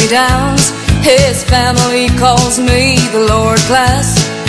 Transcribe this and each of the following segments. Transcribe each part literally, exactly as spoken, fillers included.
sunny downs. His family calls me the lower class,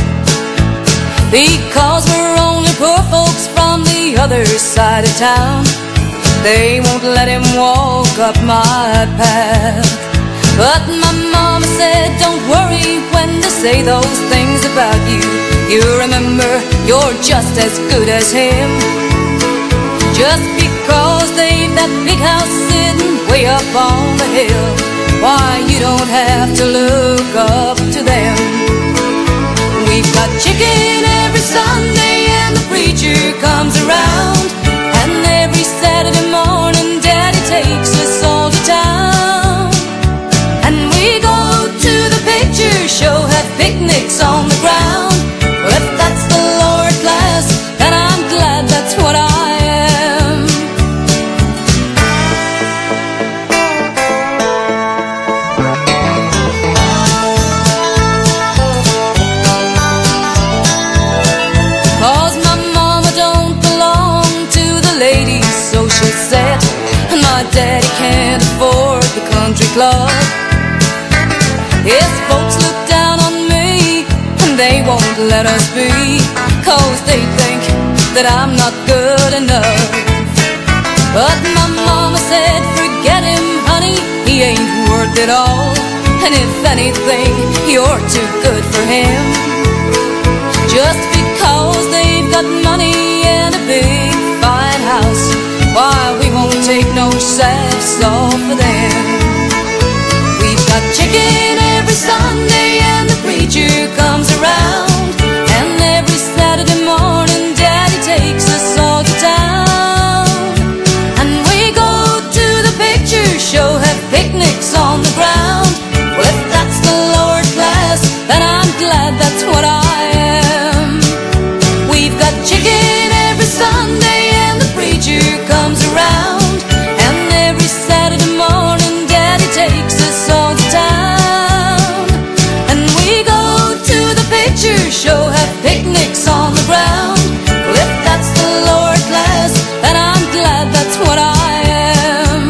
because we're only poor folks from the other side of town. They won't let him walk up my path. But my mama said, don't worry when they say those things about you. You remember, you're just as good as him. Just because they've that big house sitting way up on the hill, why, you don't have to look up to them. We've got chicken every Sunday and the preacher comes around, and every Saturday morning Daddy takes us all to town. And we go to the picture show, have picnics on the ground. Well, if that's the lower class, then I'm glad that's what I am. Cause my mama don't belong to the ladies' social set, and my daddy can't afford the country club. His folks look down on me, and they won't let us be, cause they think that I'm not good enough. But my mama said, forget him, honey, he ain't worth it all. And if anything, you're too good for him. Just because they've got money and a big fine house, why, we won't take no sass off of them. We've got chicken every Sunday and the preacher comes around, and every Saturday morning Daddy takes us all to town. And we go to the picture show, have picnics on the ground. Well, if that's the lower class, then I'm glad that's what I am. We've got chicken every Sunday and the preacher comes around, and every Saturday morning Daddy takes us all to town. And we go to the picture show, have picnics on the ground. Well, if that's the lower class, then I'm glad that's what I am.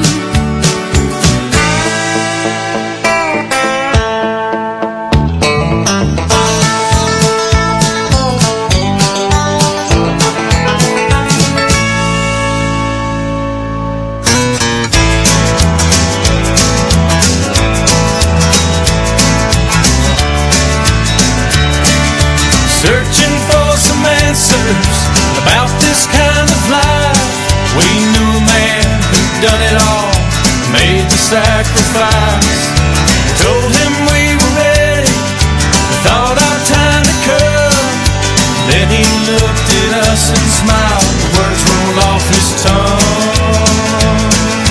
Searching for some answers about this kind of life. We knew a man who'd done it all, made the sacrifice. We told him we were ready, we thought our time had come. Then he looked at us and smiled, the words rolled off his tongue.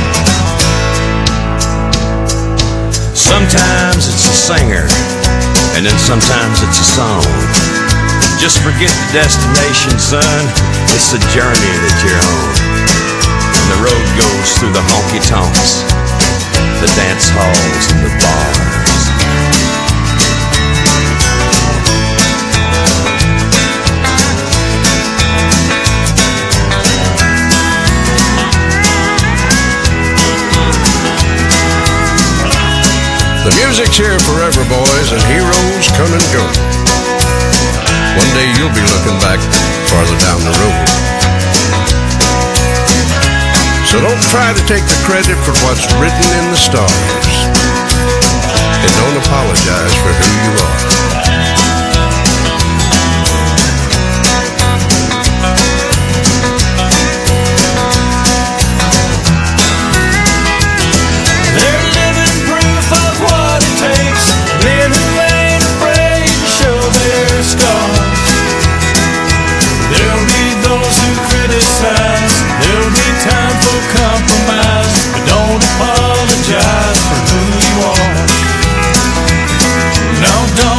Sometimes it's a singer, and then sometimes it's a song. Just forget the destination, son. It's the journey that you're on. And the road goes through the honky-tonks, the dance halls, and the bars. The music's here forever, boys, and heroes come and go. One day you'll be looking back farther down the road. So don't try to take the credit for what's written in the stars, and don't apologize for who you are. They're living proof of what it takes, men who ain't afraid to show their scars. There'll be those who criticize, there'll be time for compromise, but don't apologize for who you are. No, don't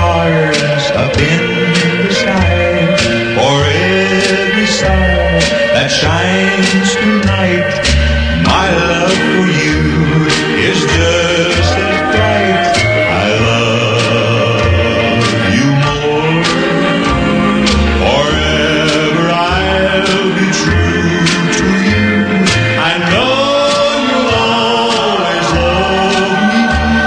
stars up in the sky, for every star that shines tonight, my love for you is just as bright. I love you more, forever I'll be true to you. I know you'll always love me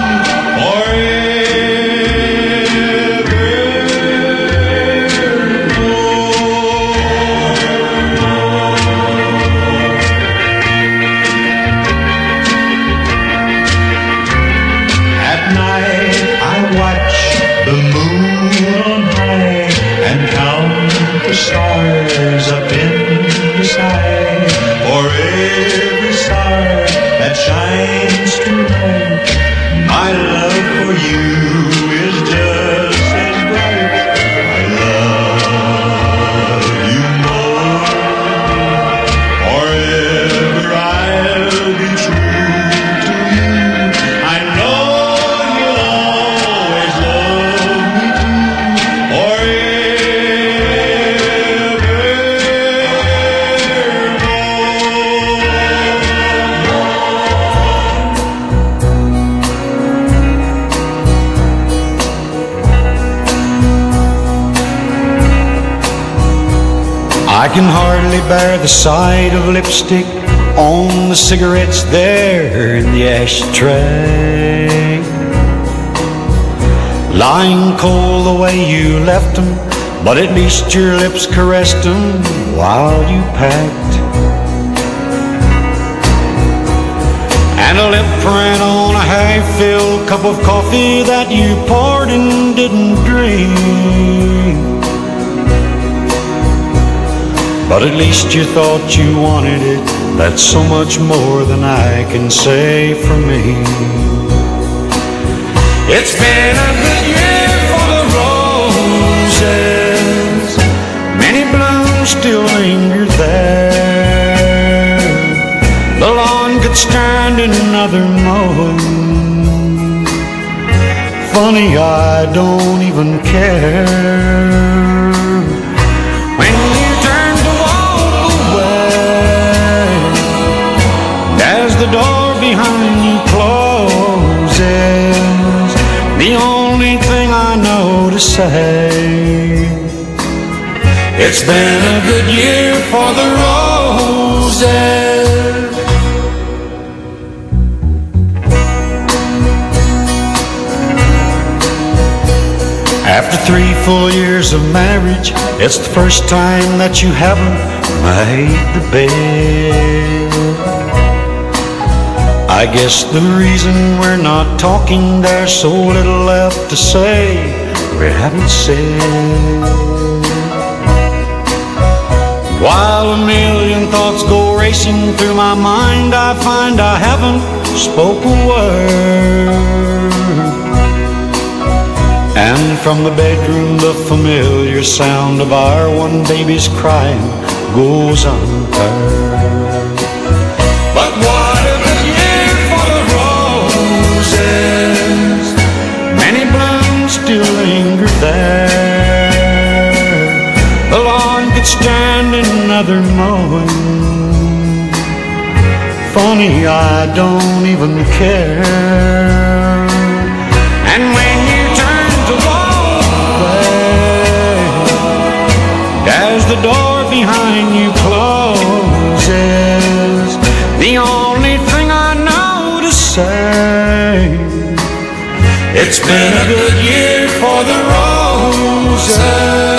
stars up in the sky, for every star that shines tonight, my love for you is just as bright. I love you more, forever I'll be true to you. I know you'll always love me too, forever. I can hardly bear the sight of lipstick on the cigarettes there in the ashtray, lying cold the way you left them, but at least your lips caressed them while you packed. And a lip print on a half-filled cup of coffee that you poured and didn't drink. But at least you thought you wanted it. That's so much more than I can say for me. It's been a good year for the roses. Many blooms still linger there. The lawn could stand another mowing. Funny, I don't even care. The door behind you closes, the only thing I know to say, it's been a good year for the roses. After three full years of marriage, it's the first time that you haven't made the bed. I guess the reason we're not talking, there's so little left to say we haven't said. While a million thoughts go racing through my mind, I find I haven't spoke a word. And from the bedroom the familiar sound of our one baby's crying goes unheard. But what a good year for the roses, many blooms still linger there. The lawn could stand another mowing. Funny, I don't even care. And when you turn to walk away, as the door behind you closes, the only thing I know to say, it's been a good year for the roses.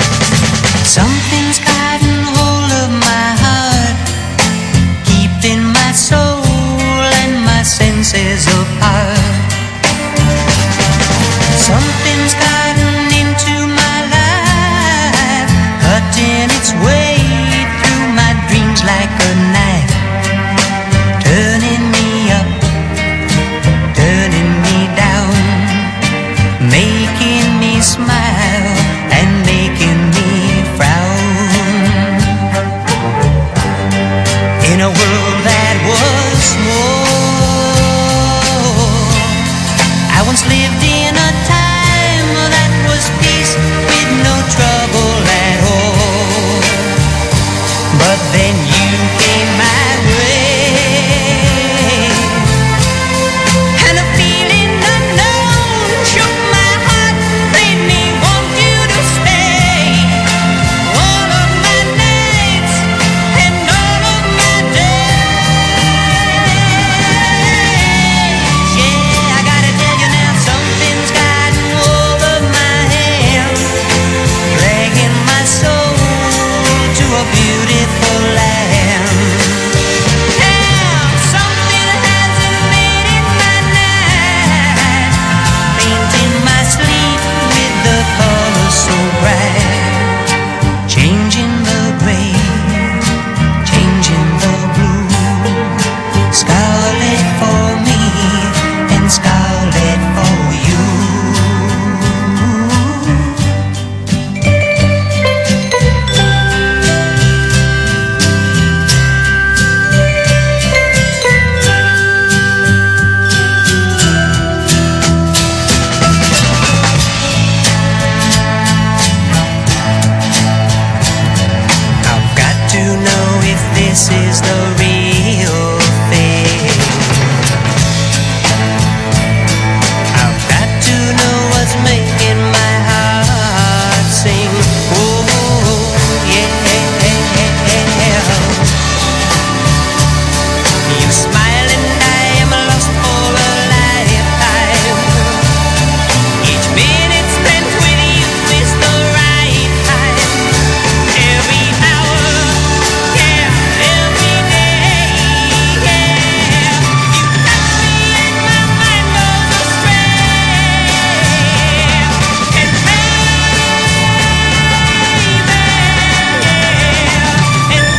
Something's gotten hold of my heart, keeping a world that was small. I once lived in a time that was peace with no trouble at all. But then you came my way, and a feeling unknown shook my heart, made me want you to stay. All of my nights and all of my days. Yeah, I gotta tell you now, something's gotten over my head, dragging my soul to a beautiful land. Now something has invaded my night, painting my sleep with the colors so bright, changing the gray, changing the blue, scarlet for me and scarlet for you. I've got to know if this is the real thing. I've got to know what's making my heart sing. Oh, yeah. You smile and I am lost for a lifetime. Each minute spent with you is the right time. Every hour, yeah, every day, yeah. You touch me and my mind goes astray. And baby, and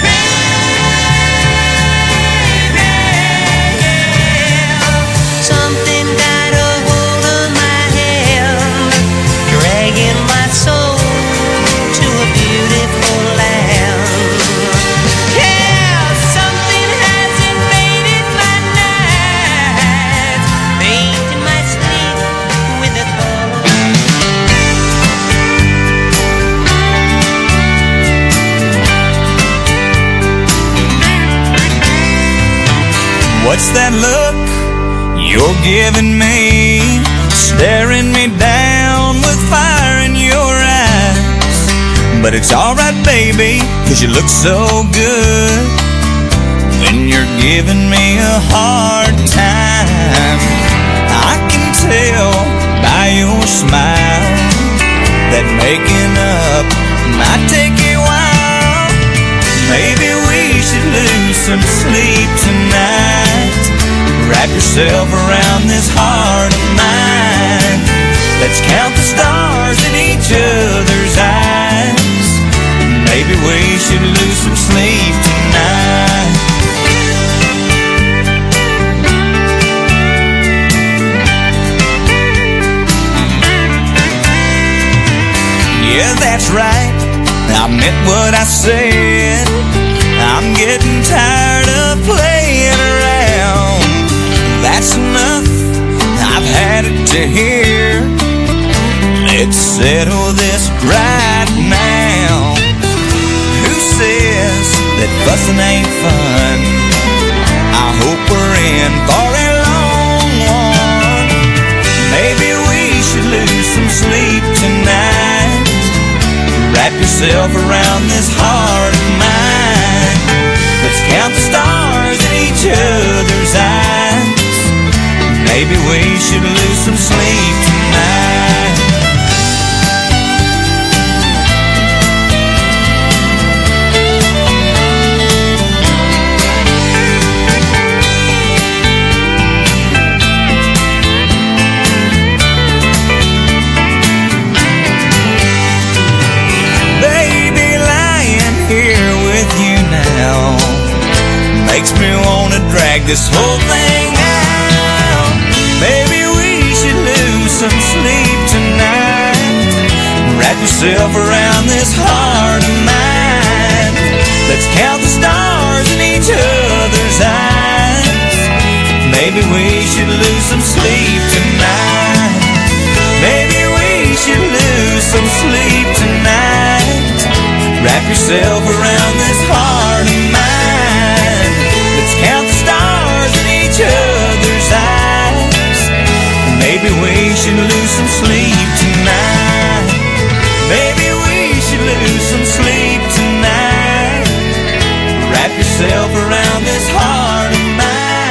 baby, something got a hold of my hand, dragging my soul to a beautiful land. Yeah, something has invaded my night, painting my sleep with the colors. What's that look you're giving me? Staring me down with fire in your eyes. But it's alright, baby, 'cause you look so good when you're giving me a hard time. I can tell by your smile that making up might take a while. Maybe we should lose some sleep tonight. Wrap yourself around this heart of mine. Let's count the stars in each other's eyes. Maybe we should lose some sleep tonight. Yeah, that's right, I meant what I said. I'm getting tired of playing around. That's enough, I've had it to hear. Let's settle this right now. Who says that fussing ain't fun? I hope we're in for a long one. Maybe we should lose some sleep tonight. Wrap yourself around this heart of mine. Let's count the stars in each other's eyes. Maybe we should lose some sleep tonight. Baby, lying here with you now makes me wanna drag this whole thing out. Maybe we should lose some sleep tonight. Wrap yourself around this heart of mine. Let's count the stars in each other. Maybe we should lose some sleep tonight. Maybe we should lose some sleep tonight. Wrap yourself around this heart of mine. Let's count the stars in each other's eyes. Maybe we should lose some sleep tonight. Maybe we should lose some sleep tonight. Wrap yourself around this heart of mine.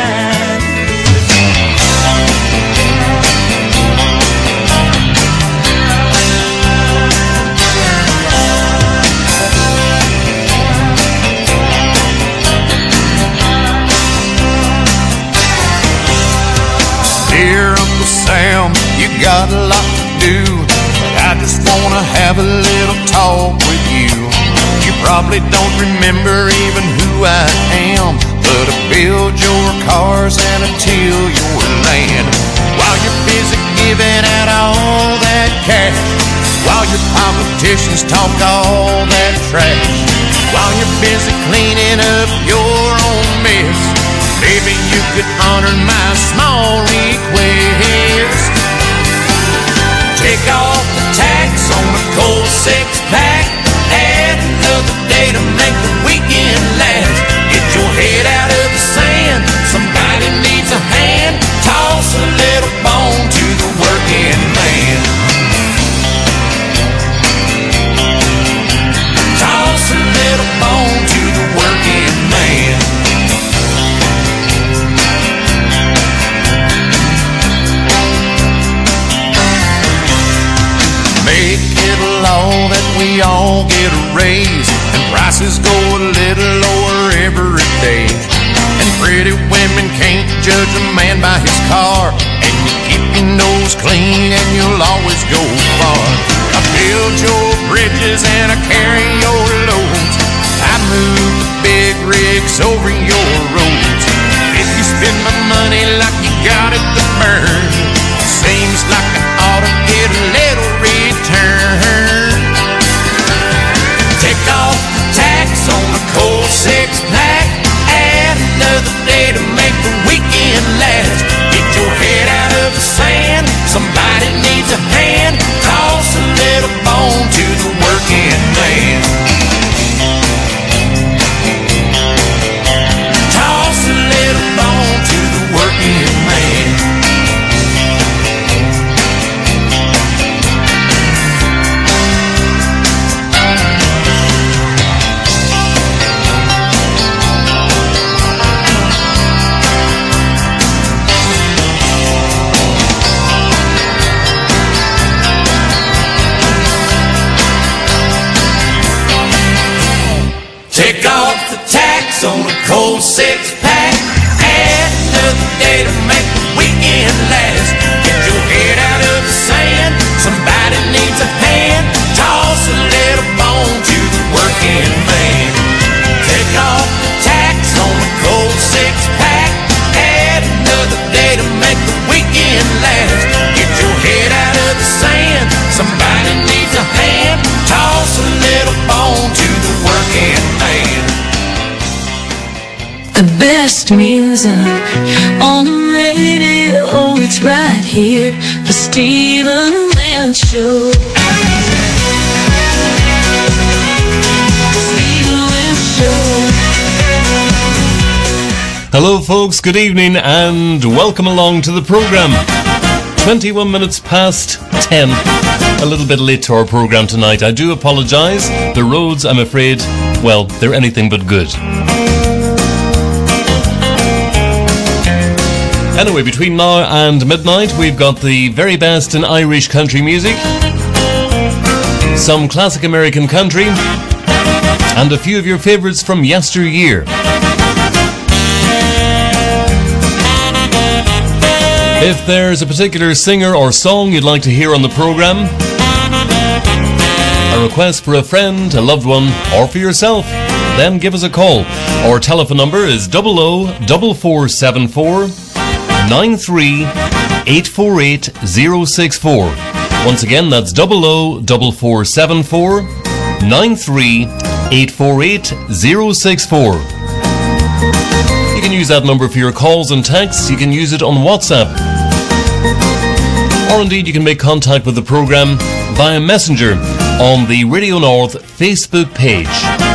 Dear Uncle Sam, you got a lot to do, but I just wanna have a little talk with you. You probably don't remember even who I am, but I build your cars and I till your land. While you're busy giving out all that cash, while your politicians talk all that trash, while you're busy cleaning up your own mess, maybe you could honor my small request. Take off the tax on a cold six-pack. Add another day to make the weekend last. Get your head out of the sand. Somebody needs a hand. Toss a little bone to the working man. Toss a little bone to the working man. Make it a law that we all get a raise, and prices go a little lower every day. And pretty women can't judge a man by his car, and you keep your nose clean and you'll always go far. I build your bridges and I carry your loads. I move the big rigs over your roads. If you spend my money like you got it to burn, seems like I ought to get a little return. Take off the tax on a cold six-pack. Add another day to make the weekend last. Get your head out of the sand. Somebody needs a hand. Toss a little bone to the working man. Toss a little bone to the working man. Take off the tax on a cold six-pack. Add another day to make the weekend last. Get your head out of the sand. Somebody needs a hand. Toss a little bone to the working man. Take off the tax on a cold six-pack. Add another day to make the weekend last. Get your head out of the sand. Somebody needs a hand. Toss a little bone to the working man. The best music on the radio, it's right here, the Stephen Land Show. Stephen Land Show. Hello folks, good evening and welcome along to the program. twenty-one minutes past ten. A little bit late to our program tonight. I do apologise. The roads, I'm afraid, well, they're anything but good. Anyway, between now and midnight, we've got the very best in Irish country music, some classic American country, and a few of your favourites from yesteryear. If there's a particular singer or song you'd like to hear on the programme, a request for a friend, a loved one, or for yourself, then give us a call. Our telephone number is double O double four seven four nine three eight four eight zero six four. Once again, that's double O double four seven four nine three eight four eight zero six four. You can can use that number for your calls and texts. You can use it on WhatsApp. Or indeed, you can make contact with the programme via Messenger on the Radio North Facebook page.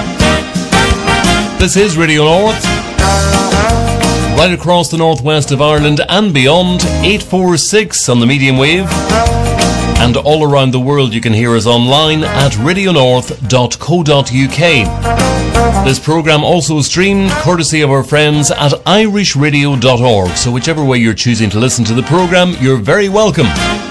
This is Radio North, right across the northwest of Ireland and beyond, eight four six on the medium wave. And all around the world you can hear us online at radio north dot co dot uk. This programme also streamed courtesy of our friends at irish radio dot org, so whichever way you're choosing to listen to the programme, you're very welcome.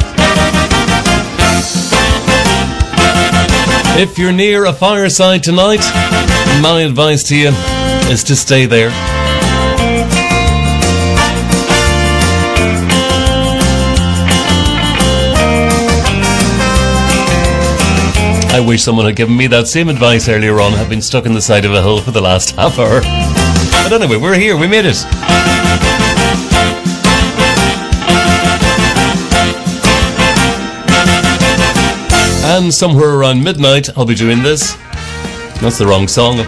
If you're near a fireside tonight, my advice to you is to stay there. I wish someone had given me that same advice earlier on. I've been stuck in the side of a hill for the last half hour. But anyway, we're here. We made it. And somewhere around midnight, I'll be doing this. That's the wrong song.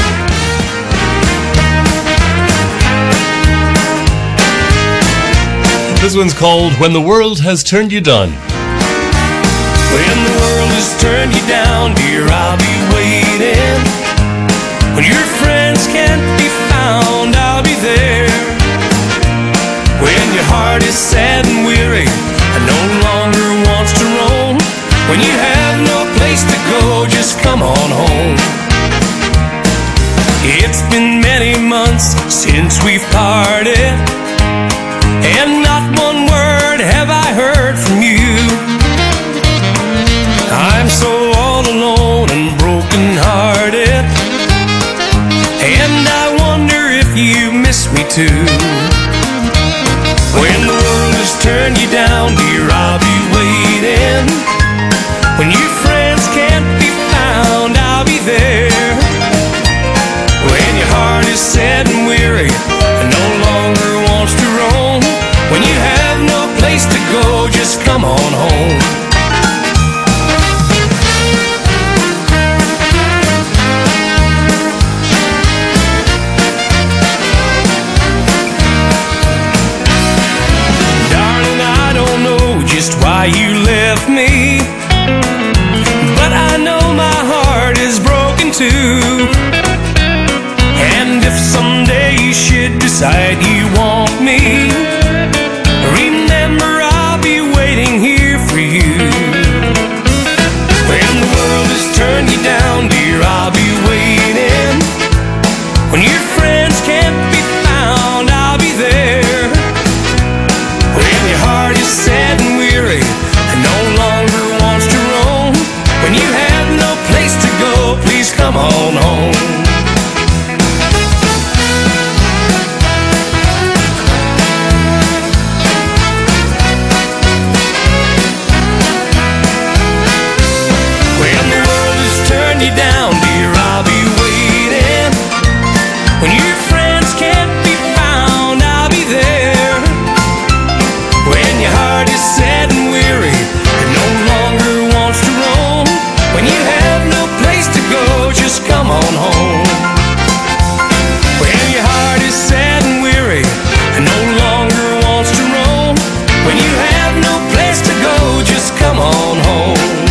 This one's called When the World Has Turned You Down. When the world has turned you down, dear, I'll be waiting. When your friends can't be found, I'll be there. When your heart is sad and weary and no longer wants to roam, when you have no place to go, just come on home. It's been many months since we've parted, and not one word have I heard from you. I'm so all alone and broken-hearted, and I wonder if you miss me too. When the world has turned you down, dear, I'll be waiting. When your friends can't be found, I'll be there. When your heart is sad and weary and no longer wants to roam, when you have no place to go, just come on home. Why you left me, but I know my heart is broken too. And if someday you should decide you want me, remember I'll be waiting here for you. When the world has turned you down, dear, I'll be waiting. When your friends can't be found, I'll be there. When your heart is sad and weary and no longer wants to roam, when you have no place to go, please come on home. When the world has turned you down, dear, I'll be waiting. When your friends can't be found, I'll be there. When your heart is sad and weary and no longer wants to roam, when you have no place to go, just come on home. When your heart is sad and weary and no longer wants to roam, when you have no place to go, just come on home.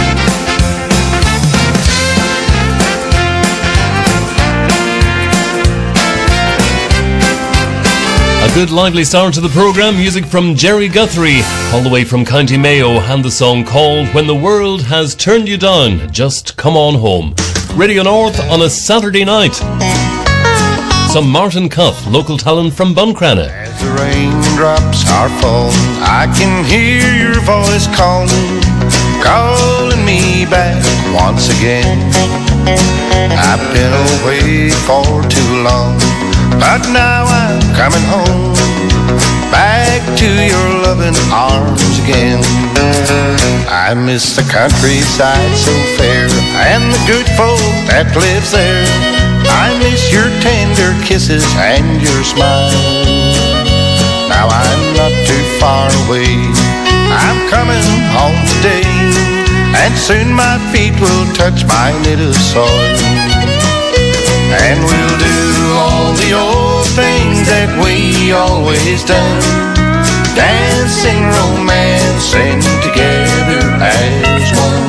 A good lively start to the programme. Music from Jerry Guthrie, all the way from County Mayo, and the song called When the World Has Turned You Down, Just Come On Home. Radio North on a Saturday night. Some Martin Cuff, local talent from Buncrana. As the raindrops are falling, I can hear your voice calling, calling me back once again. I've been away for too long, but now I'm coming home, back to your loving arms again. I miss the countryside so fair, and the good folk that lives there. I miss your tender kisses and your smile. Now I'm not too far away, I'm coming home today, and soon my feet will touch my native soil. And we'll do all the old things that we always done. Dancing, romancing together as one.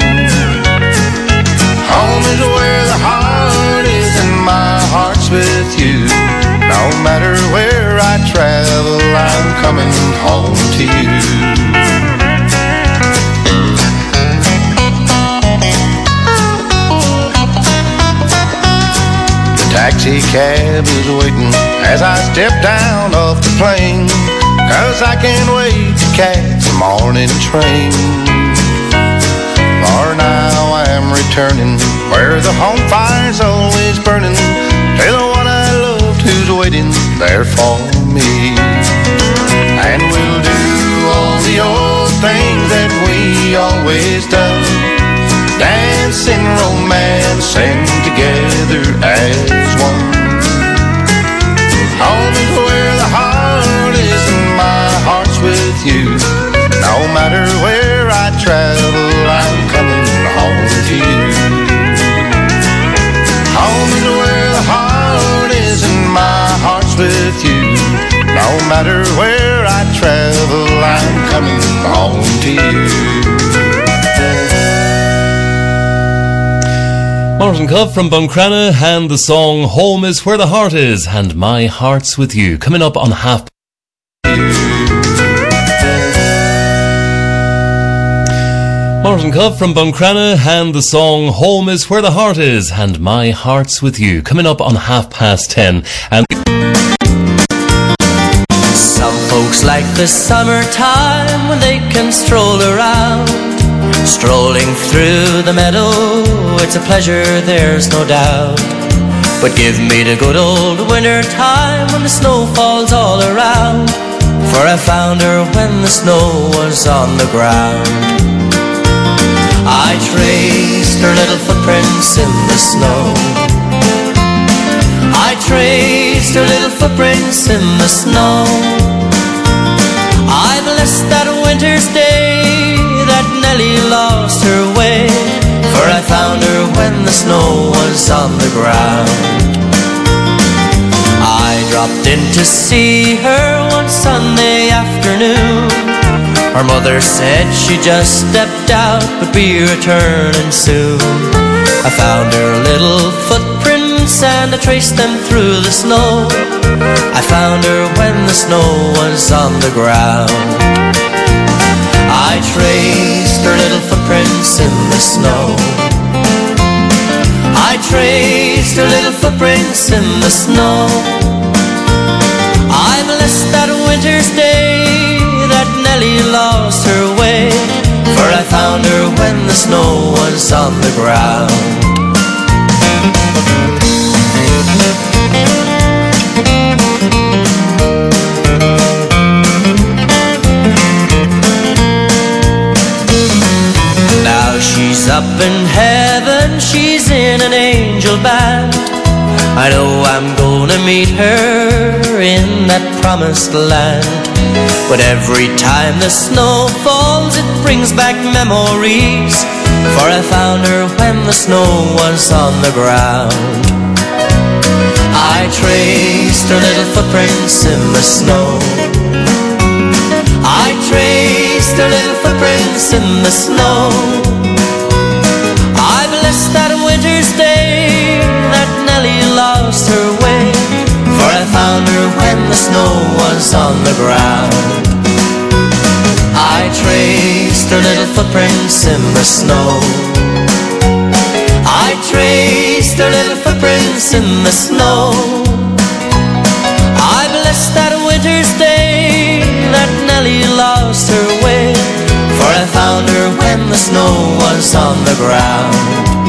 Home is where the heart is, and my heart's with you. No matter where I travel, I'm coming home to you. The taxi cab is waiting as I step down off the plane, 'cause I can't wait to catch the morning train. For now I am returning where the home fire's always burning, to the one I loved who's waiting there for me. And we'll do all the old things that we always done, dancing, romancing together as one. Home is where the heart is, and my heart's with you. No matter where I travel, I'm coming home to you. Home is where the heart is, and my heart's with you. No matter where I travel, I'm coming home to you. Martin Clough from Buncrana and the song Home is Where the Heart Is and My Heart's With You, coming up on half. Martin Clough from Buncrana and the song Home is Where the Heart Is and My Heart's With You, coming up on half past ten. And some folks like the summertime when they can stroll around, strolling through the meadow, it's a pleasure, there's no doubt. But give me the good old winter time when the snow falls all around, for I found her when the snow was on the ground. I traced her little footprints in the snow. I traced her little footprints in the snow. I blessed that winter's day that Nellie lost her way, for I found her when the snow was on the ground. I dropped in to see her one Sunday afternoon. Her mother said she just stepped out but be returning soon. I found her little footprints and I traced them through the snow. I found her when the snow was on the ground. I traced her little footprints in the snow. I traced her little footprints in the snow. I blessed that winter's day that Nellie lost her way, for I found her when the snow was on the ground. Now she's up in heaven, she's in an angel band. I know I'm gonna meet her in that promised land. But every time the snow falls, it brings back memories, for I found her when the snow was on the ground. I traced her little footprints in the snow. I traced her little footprints in the snow. I blessed that winter's day that Nellie lost her way, for I found her when the snow was on the ground. I traced her little footprints in the snow. I traced her little footprints in the snow. I blessed that winter's day that Nellie lost her way, for I found her when the snow was on the ground.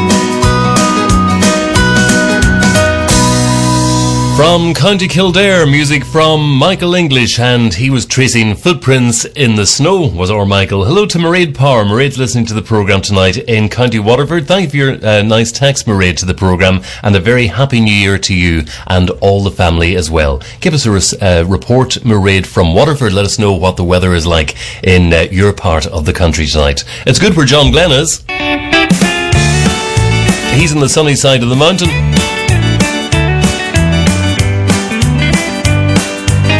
From County Kildare, music from Michael English, and he was tracing footprints in the snow, was our Michael. Hello to Mairead Power. Mairead's listening to the programme tonight in County Waterford. Thank you for your uh, nice text, Mairead, to the programme, and a very happy new year to you and all the family as well. Give us a res- uh, report, Mairead, from Waterford. Let us know what the weather is like in uh, your part of the country tonight. It's good where John Glenn is. He's on the sunny side of the mountain.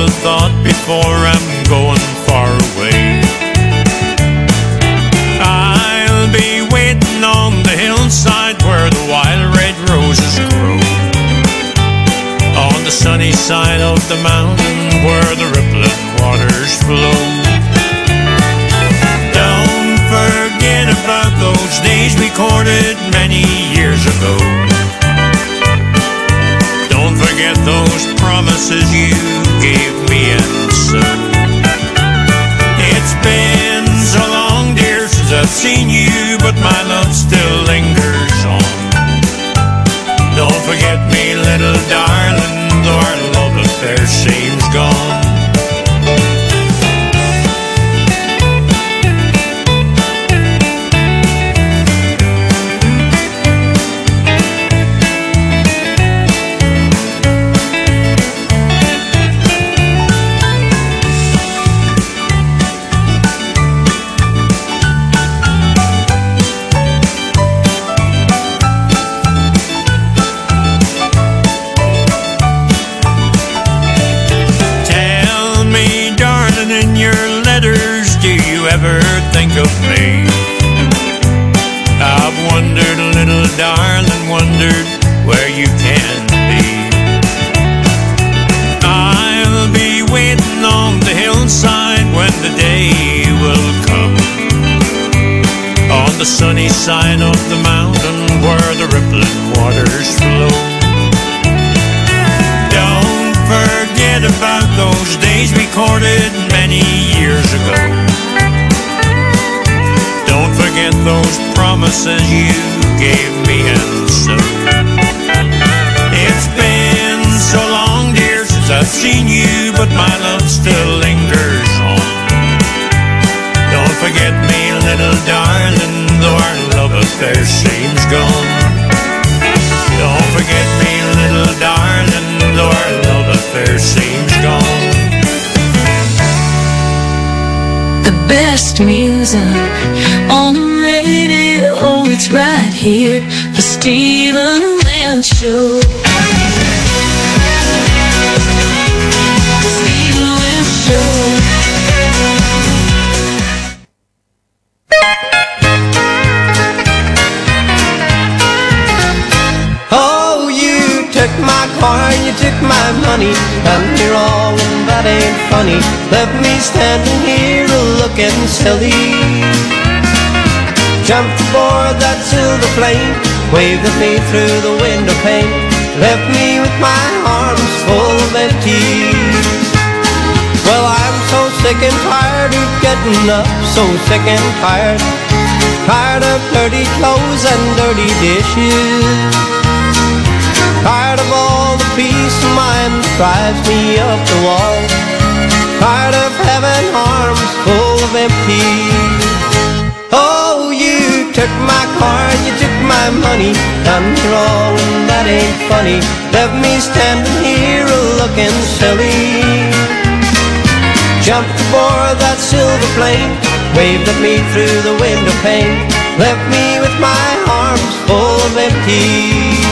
a thought before I'm going far away. I'll be waiting on the hillside where the wild red roses grow, on the sunny side of the mountain where the rippling waters flow. Don't forget about those days we courted many years ago. Don't forget those promises you gave me and so. It's been so long, dear, since I've seen you, but my love still lingers on. Don't forget me, little darling, though our love affair seems gone. Ever think of me? I've wondered, little darling, wondered where you can be. I'll be waiting on the hillside when the day will come, on the sunny side of the mountain where the rippling waters flow. Don't forget about those days we courted many years ago. Don't forget those promises you gave me and so. It's been so long, dear, since I've seen you, but my love still lingers on. Don't forget me, little darling, though our love affair seems gone. Don't forget me, little darling, though our love affair seems gone. The best music on the radio, it's right here, the Stephen Land Show. Stephen Land Show. Oh, you took my car, you took my money, done me wrong and that ain't funny. Left me standing here looking silly. Jumped aboard that silver plane, waved at me through the window pane, left me with my arms full of empties. Well, I'm so sick and tired of getting up, so sick and tired, tired of dirty clothes and dirty dishes, tired of all the peace of mind that drives me up the wall, tired of having arms full of empties. Oh, you took my car, you took my money, done me wrong and that ain't funny. Left me standing here looking silly. Jumped aboard that silver plane, waved at me through the window pane, left me with my arms full of empties.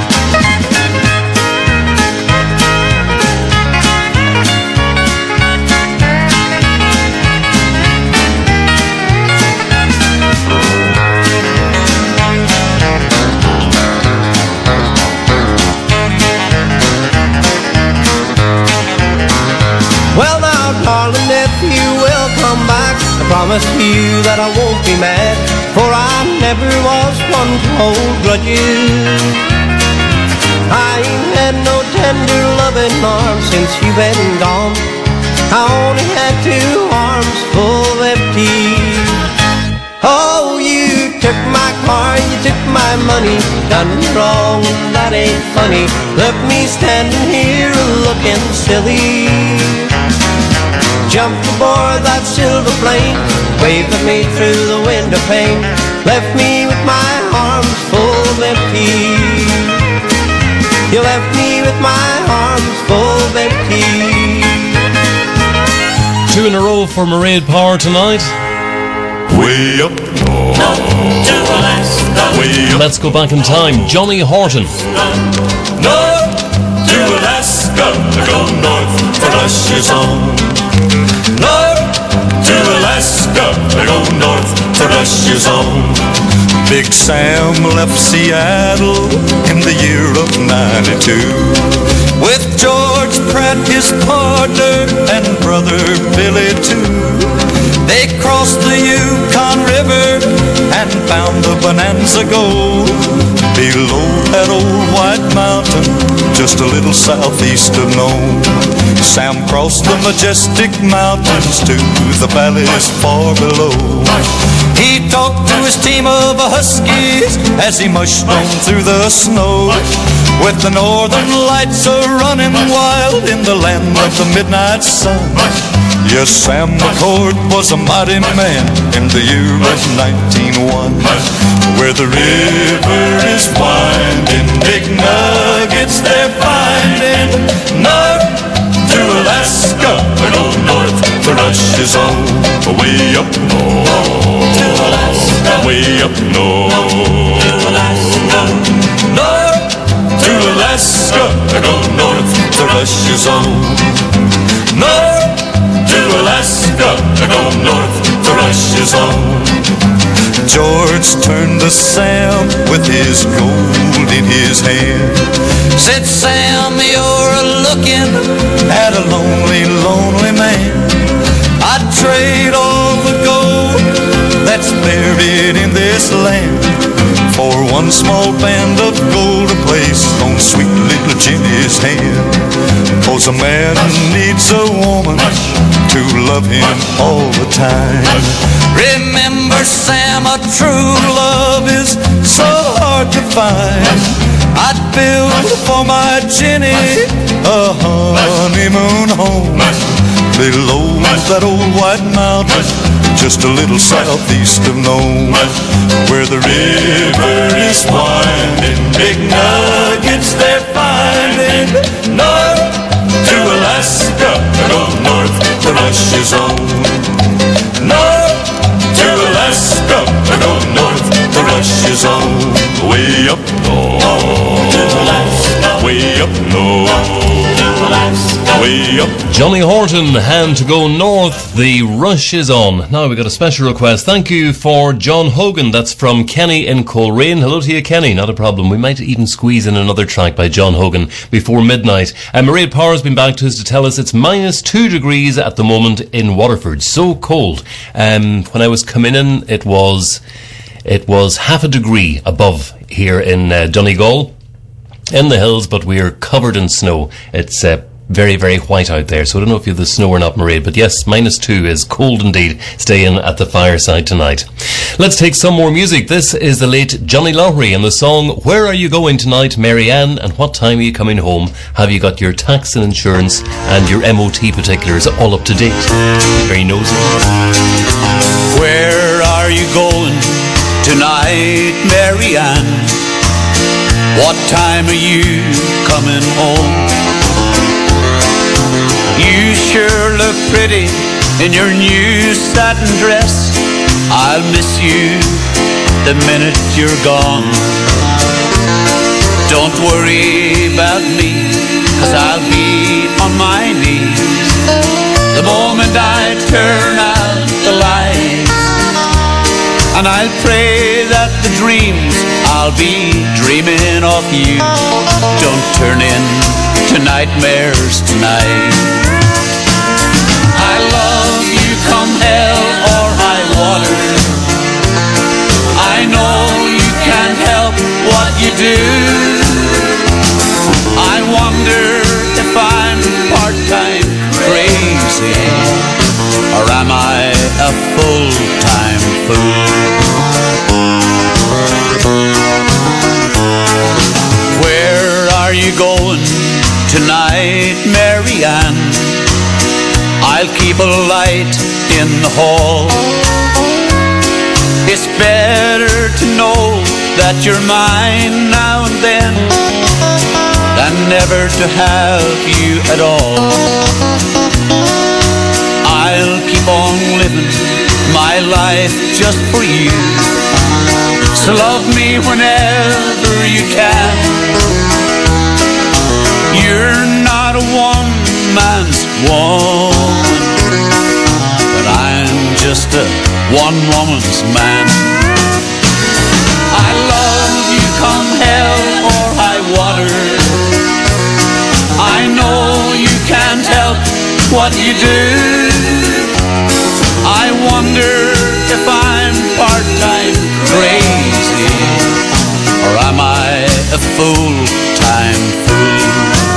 Well now, darling, if you will come back, I promise you that I won't be mad, for I never was one to hold grudges. I ain't had no tender loving arms since you've been gone. I only had two arms full of empties. Oh, you took my car, you took my money, done me wrong, that ain't funny. Left me standing here looking silly. Jumped aboard that silver plane, waved at me through the window pane, left me with my arms full of empties. You left me with my arms full of empties. Two in a row for Mairead Power tonight. Way up north, to Alaska. Way up. Let's go back in time. Johnny Horton. North to Alaska. Alaska, go north for Rush's own. North to Alaska, go north for Rush's own. Big Sam left Seattle in the year of ninety-two with George Pratt, his partner, and brother Billy too. They crossed the Yukon River and found the Bonanza Gold below that old white mountain, just a little southeast of Nome. Sam crossed the majestic mountains to the valleys far below. He talked to his team of huskies as he mushed on through the snow, with the northern lights a-running wild in the land of the midnight sun. Yes, Sam McCord was a mighty man in the year of nineteen oh one, where the river is winding, big nuggets they're finding. North to Alaska, go north to Rush's own. Way up north, to Alaska, way up north, to Alaska. North to Alaska, go north to Rush's own. North to Alaska, go north to Rush's own. George turned to Sam with his gold in his hand. Said, Sam, you're looking at a lonely, lonely man. I'd trade all the gold that's buried in this land for one small band of gold to place on sweet little Jenny's hand. 'Cause a man needs a woman to love him all the time. Remember, Sam, a true love is so hard to find. I'd build for my Jenny a honeymoon home below that old white mountain, just a little southeast of Nome, where the river is winding, big nuggets they're finding. North to Alaska, go north to Rush's own. North to Alaska, go north to Rush's own. Way up north, to Alaska, way up north, to Alaska, way up. Johnny Horton, Hand to Go North, the rush is on. Now we got a special request. Thank you for John Hogan. That's from Kenny in Coleraine. Hello to you, Kenny. Not a problem. We might even squeeze in another track by John Hogan before midnight. And Mairead Power's been back to us to tell us it's minus two degrees at the moment in Waterford. So cold. Um, when I was coming in, it was it was half a degree above here in uh, Donegal, in the hills, but we're covered in snow. It's uh, very, very white out there, so I don't know if you have the snow or not, Mairead, but yes, minus two is cold indeed. Staying at the fireside tonight. Let's take some more music. This is the late Johnny Lowry and the song Where Are You Going Tonight, Marianne, and what time are you coming home? Have you got your tax and insurance and your M O T particulars all up to date? Very nosy. Where are you going tonight, Marianne? What time are you coming home? You sure look pretty in your new satin dress. I'll miss you the minute you're gone. Don't worry about me, 'cause I'll be on my knees the moment I turn out the lights. And I'll pray that the dreams I'll be dreaming of you don't turn into nightmares tonight. I love you come hell or high water. I know you can't help what you do. I wonder if I'm part-time crazy, or am I a full-time fool? Where are you going tonight, Marianne? I'll keep a light in the hall. It's better to know that you're mine now and then than never to have you at all. I'll keep on living my life just for you, so love me whenever you can. You're not a woman, but I'm just a one-woman's man. I love you come hell or high water. I know you can't help what you do. I wonder if I'm part-time crazy, or am I a full-time fool?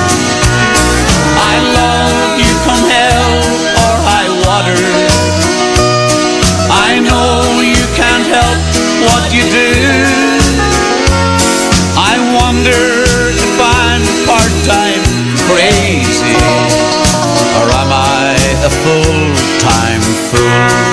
I love you come hell or high water. I know you can't help what you do. I wonder if I'm part-time crazy, or am I a full-time fool?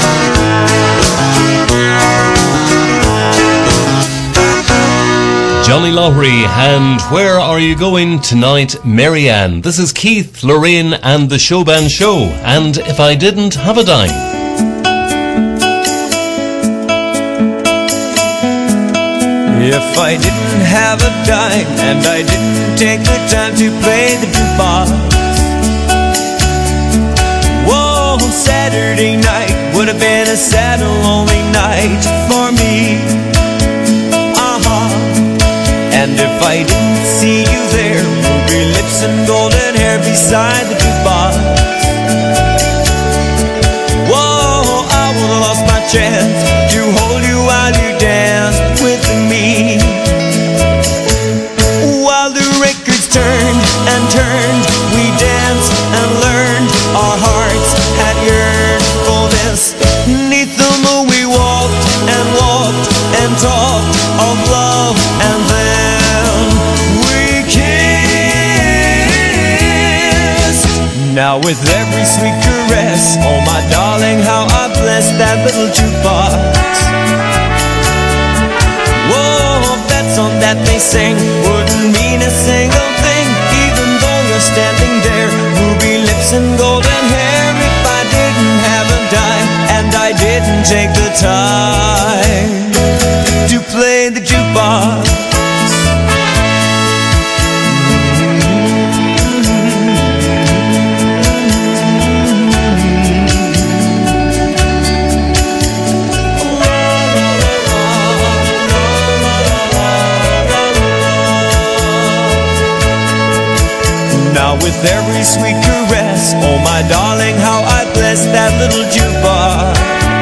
Johnny Lowery and Where Are You Going Tonight, Marianne? This is Keith, Lorraine and the Showband Show, and If I Didn't Have a Dime. If I didn't have a dime and I didn't take the time to play the jukebox, whoa, Saturday night would have been a sad and lonely night for me. Uh-huh. And if I didn't see you there, ruby lips and golden hair beside the jukebox, whoa, I would have lost my chance to hold you while you danced with me. While the records turned and turned, we danced and learned. Our hearts had yearned for this. Neath the moon we walked and walked and talked of love, and then we kissed. Now with every sweet caress, oh my darling, how I bless that little jukebox. Whoa, that song that they sing wouldn't mean a single thing, even though you're standing there, ruby lips and golden hair. If I didn't have a dime and I didn't take the time to play the jukebox. Now with every sweet caress, oh my darling, how I bless that little jukebox.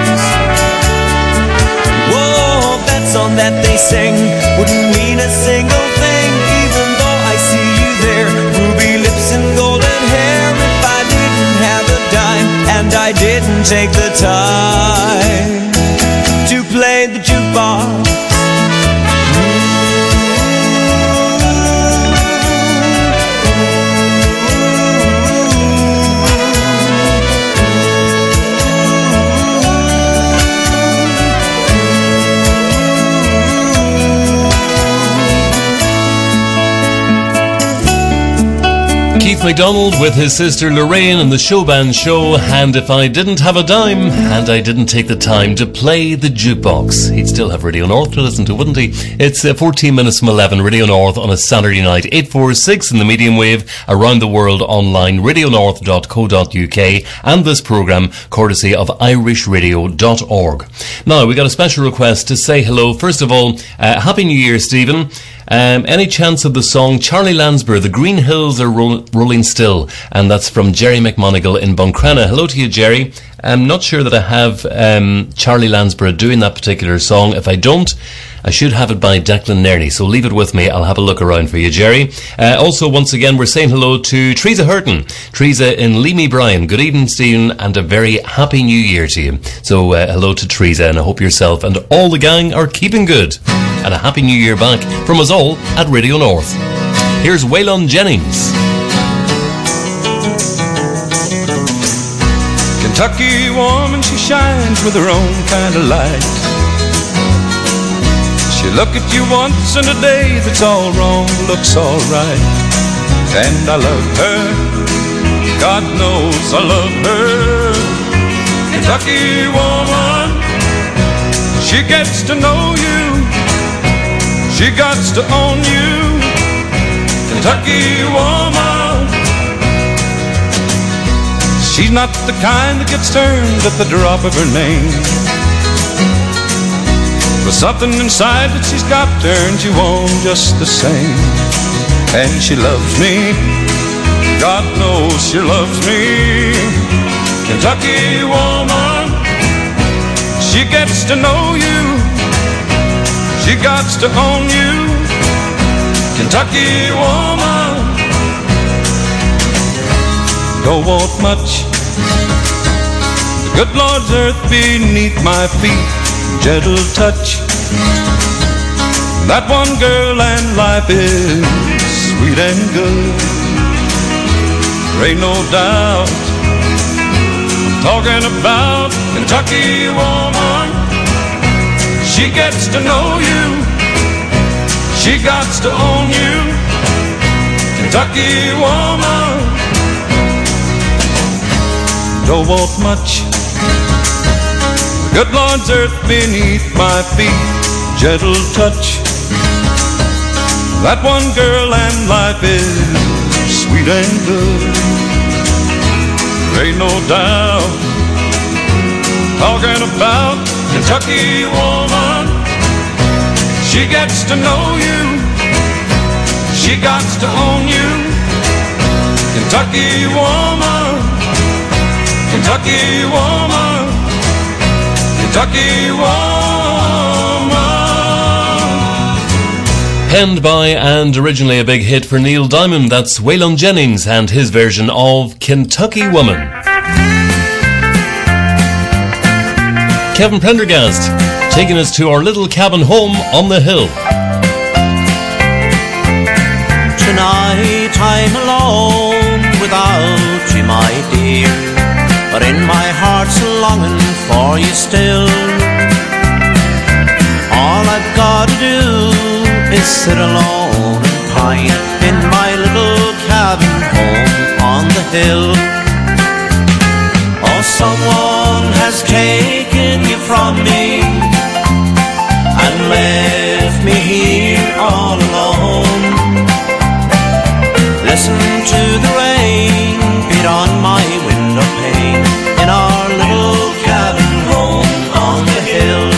Whoa, that song that they sing wouldn't mean a single thing, even though I see you there, ruby lips and golden hair. If I didn't have a dime and I didn't take the time to play the jukebox. Keith MacDonald with his sister Lorraine and the Showband Show, and If I Didn't Have a Dime and I Didn't Take the Time to Play the Jukebox. He'd still have Radio North to listen to, wouldn't he? It's uh, fourteen minutes from eleven, Radio North on a Saturday night, eight forty-six in the medium wave, around the world online, radio north dot co dot uk, and this programme courtesy of irish radio dot org. Now, we got a special request to say hello. First of all, uh, Happy New Year, Stephen. Um, any chance of the song Charlie Lansbury, The Green Hills Are Roll- Rolling Still? And that's from Jerry McMonigal in Buncrana. Hello to you, Jerry. I'm not sure that I have um, Charlie Lansbury doing that particular song. If I don't, I should have it by Declan Nairney, so leave it with me. I'll have a look around for you, Jerry. Uh, also, once again, we're saying hello to Teresa Hurton. Teresa in Leamy Bryan. Good evening, Stephen, and a very happy new year to you. So, uh, hello to Teresa, and I hope yourself and all the gang are keeping good. And a happy new year back from us all at Radio North. Here's Waylon Jennings. Kentucky woman, she shines with her own kind of light. She look at you once in a day that's all wrong, looks all right. And I love her, God knows I love her. Kentucky woman, she gets to know you, she gots to own you. Kentucky woman, She's not the kind that gets turned at the drop of her name. But something inside that she's got turns you on just the same. And she loves me, God knows she loves me. Kentucky woman, she gets to know you, she got to own you. Kentucky woman, don't want much, the good Lord's earth beneath my feet, gentle touch. That one girl and life is sweet and good. There ain't no doubt I'm talking about Kentucky woman. She gets to know you, she got to own you. Kentucky woman, don't want much, the good Lord's earth beneath my feet, gentle touch. That one girl and life is sweet and good. There ain't no doubt talking about Kentucky woman. She gets to know you, she got to own you. Kentucky woman, Kentucky woman, Kentucky woman. Penned by and originally a big hit for Neil Diamond, that's Waylon Jennings and his version of Kentucky Woman. Kevin Prendergast taking us to our little cabin home on the hill. Tonight I'm alone without you, my dear, but in my heart's a longing for you still. All I've got to do is sit alone and pine in my little cabin home on the hill. Oh, someone has taken you from me and left me here all alone. Listen to the rain beat on my window pane in our little cabin home on the hill.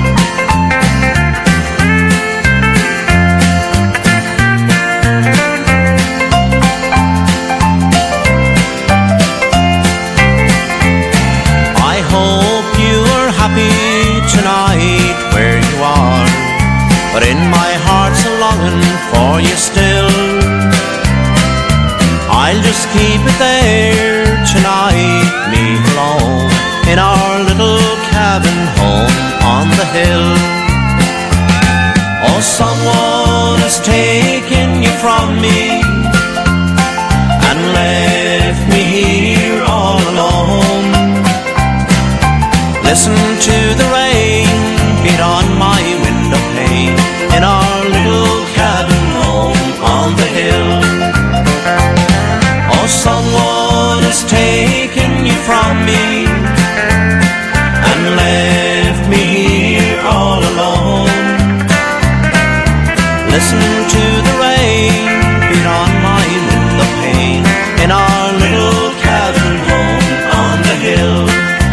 Tonight where you are, but in my heart's a longing for you still. I'll just keep it there tonight, me alone, in our little cabin home on the hill. Oh, someone has taken you from me and left me here all alone. Listen to the rain beat on my window pane in our little cabin home on the hill. Oh, someone has taken you from me and left me here all alone. Listen to the rain beat on my window pane in our little cabin home on the hill.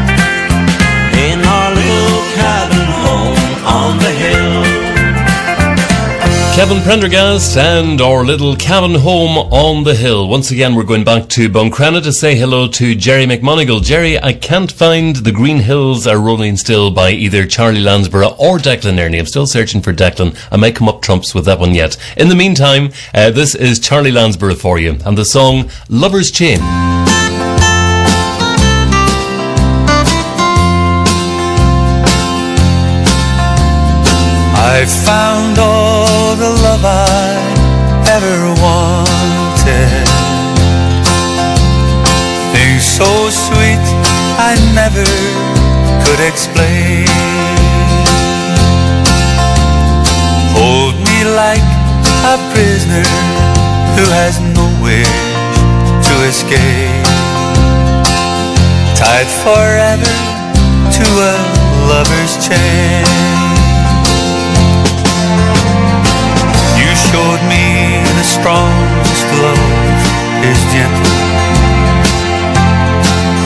Kevin Prendergast and our little cabin home on the hill. Once again, we're going back to Buncrana to say hello to Jerry McMonigal. Jerry, I can't find The Green Hills Are Rolling Still by either Charlie Lansborough or Declan Ernie. I'm still searching for Declan. I might come up trumps with that one yet. In the meantime, uh, this is Charlie Lansborough for you and the song Lover's Chain. I found all the love I ever wanted, things so sweet I never could explain. Hold me like a prisoner who has no wish to escape, tied forever to a lover's chain. Showed me the strongest love is gentle,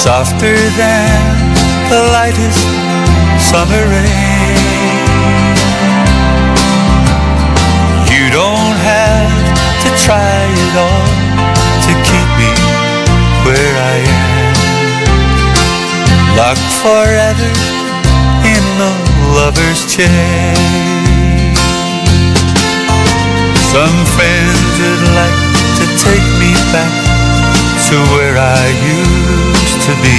softer than the lightest summer rain. You don't have to try it all to keep me where I am, locked forever in the lover's chain. Some friends would like to take me back to where I used to be.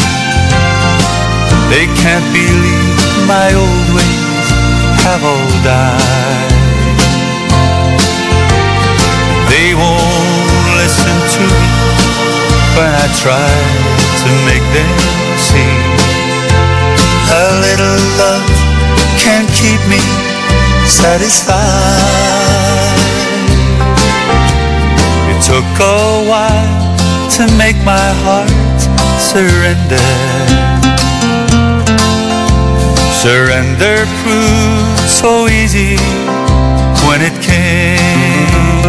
They can't believe my old ways have all died. They won't listen to me when I try to make them see. A little love can't keep me satisfied. It took a while to make my heart surrender. Surrender proved so easy when it came.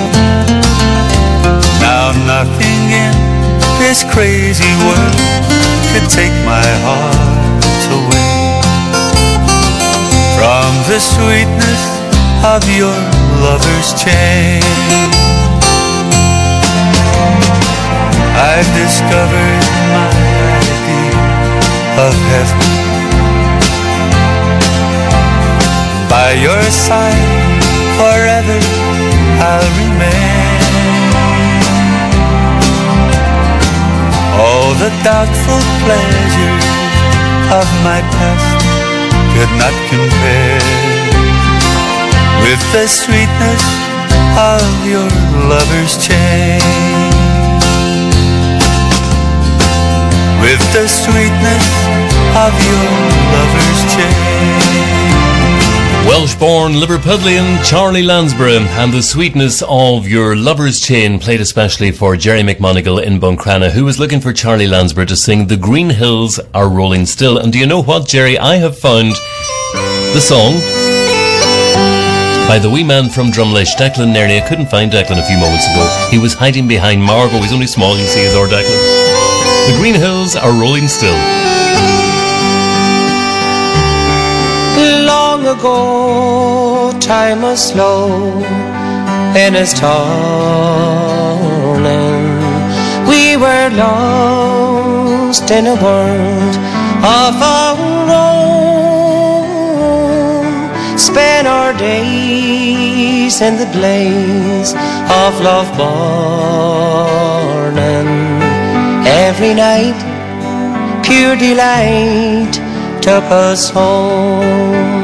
Now nothing in this crazy world could take my heart away from the sweetness of your lover's chain. I've discovered my idea of heaven. By your side forever I'll remain. All the doubtful pleasures of my past could not compare with the sweetness of your lover's chain. With the sweetness of your lover's chain. Welsh-born Liverpudlian Charlie Lansborough and the sweetness of your lover's chain, played especially for Jerry McMonigal in Buncrana, who was looking for Charlie Lansborough to sing The Green Hills Are Rolling Still. And do you know what, Jerry? I have found the song by the wee man from Drumlish, Declan Nerney. I couldn't find Declan a few moments ago. He was hiding behind Margot. He's only small, you see, is our Declan. The Green Hills Are Rolling Still. Long ago, time was slow in its turning. We were lost in a world of our own. Spent our days in the blaze of love burning. Every night, pure delight took us home.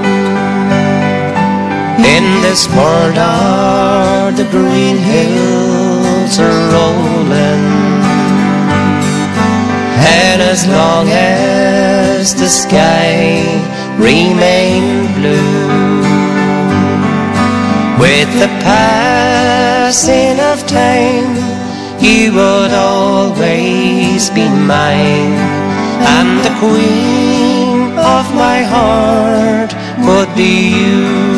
In this world are the green hills are rolling, and as long as the sky remained blue, with the passing of time you would always be mine, and the queen of my heart would be you.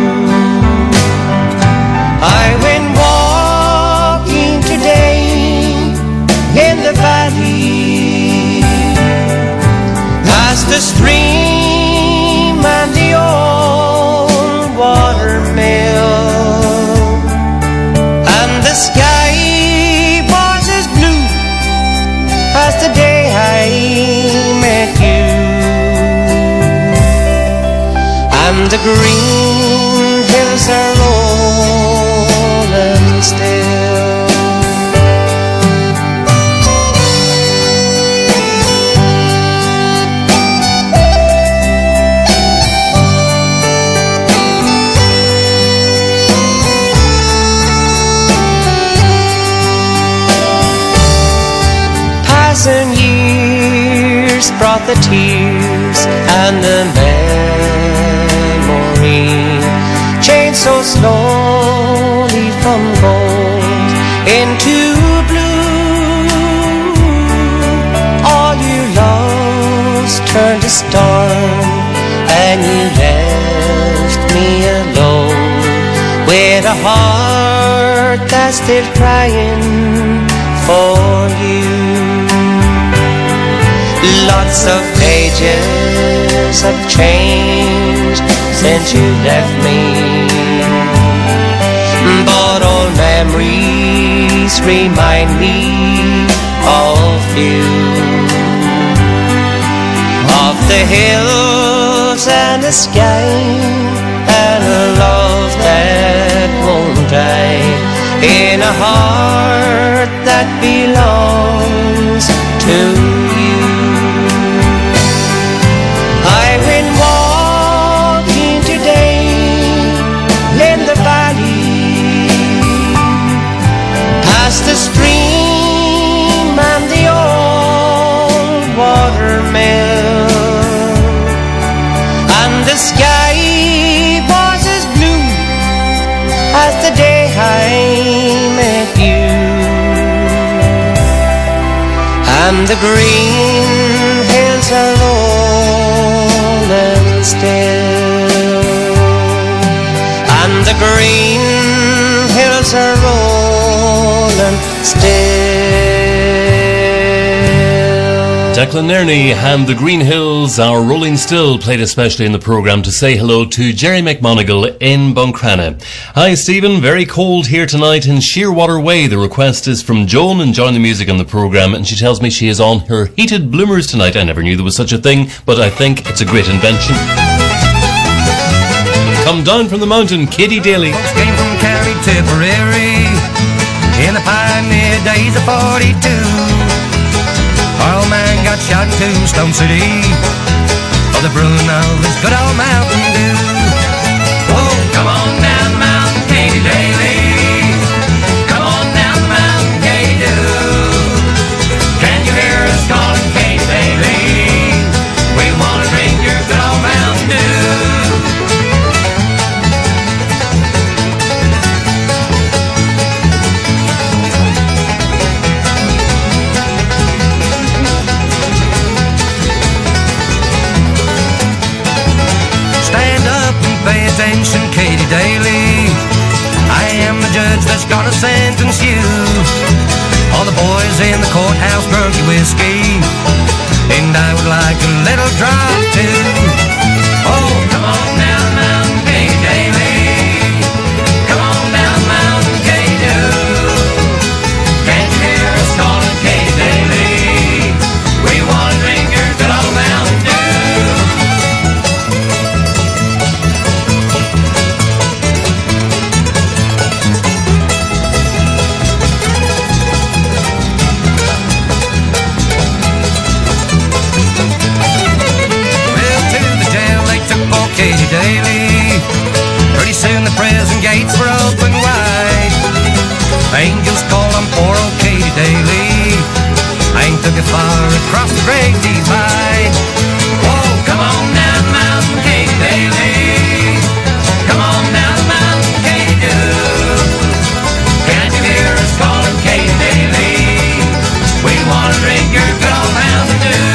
I went walking today in the valley, past the stream and the old watermill, and the sky was as blue as the day I met you, and the green hills are rolling still. Passing years brought the tears and the memory, changed so slowly from gold into blue. All you lost turned to storm, and you left me alone with a heart that's still crying for you. Lots of pages have changed since you left me, but old memories remind me of you, of the hills and the sky, and a love that won't die, in a heart that belongs to you. I went walking today in the valley, past the stream and the old watermill, and the sky was as blue as the day I met you, and the green hills are rolling still, and the green hills are rolling still. Declan Nerney and the Green Hills Are Rolling Still, played especially in the programme to say hello to Jerry McMonigal in Buncrana. Hi Stephen, very cold here tonight in Sheerwater Way. The request is from Joan, enjoying the music on the programme, and she tells me she is on her heated bloomers tonight. I never knew there was such a thing, but I think it's a great invention. Come down from the mountain, Katie Daly. Came from County Tipperary in the pioneer days of forty-two. Our old man got shot in Tombstone City for the brewing of his good old Mountain Dew. Oh, come on down the mountain, Katie Daly. Come on down the mountain, Katie Dew. Can you hear us calling, Katie Daly? We want to drink your good old Mountain Dew. Pay attention, Katie Daly. I am the judge that's gonna sentence you. All the boys in the courthouse drunk your whiskey, and I would like a little drop too. Oh, come on down the mountain, Katie Daly. Come on down the mountain, Katie Dew. Can't you hear us calling, Katie Daly? We wanna drink your good old Mountain Dew. Katie Daly. Pretty soon the prison gates were open wide. Angels call on poor old Katie Daly. I ain't took it far across the great divide. Whoa, come on down the mountain, Katie Daly. Come on down the mountain, Katie Dew. Can you hear us calling, Katie Daly? We wanna drink your good old Mountain Dew.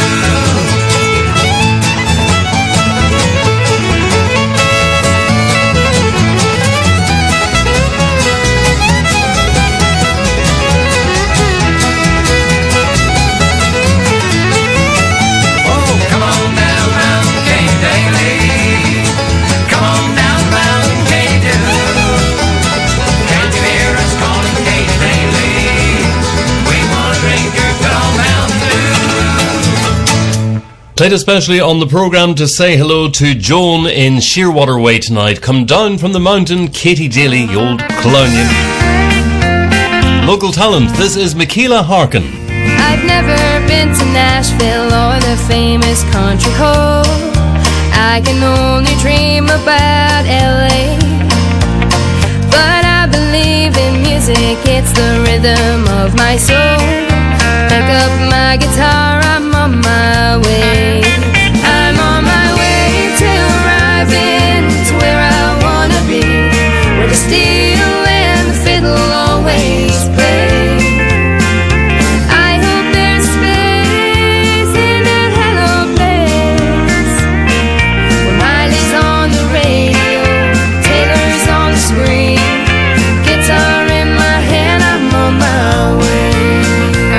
Played especially on the programme to say hello to Joan in Sheerwater Way tonight. Come down from the mountain, Katie Daly, you old clownion. Local talent, this is Michaela Harkin. I've never been to Nashville or the famous country hole. I can only dream about L A. But I believe in music, it's the rhythm of my soul. Pick up my guitar, I'm on my way. I'm on my way to arriving to where I wanna be, where the steel and the fiddle always play. I hope there's space in that hello place, where Miley's on the radio, Taylor's on the screen, guitar in my hand, I'm on my way.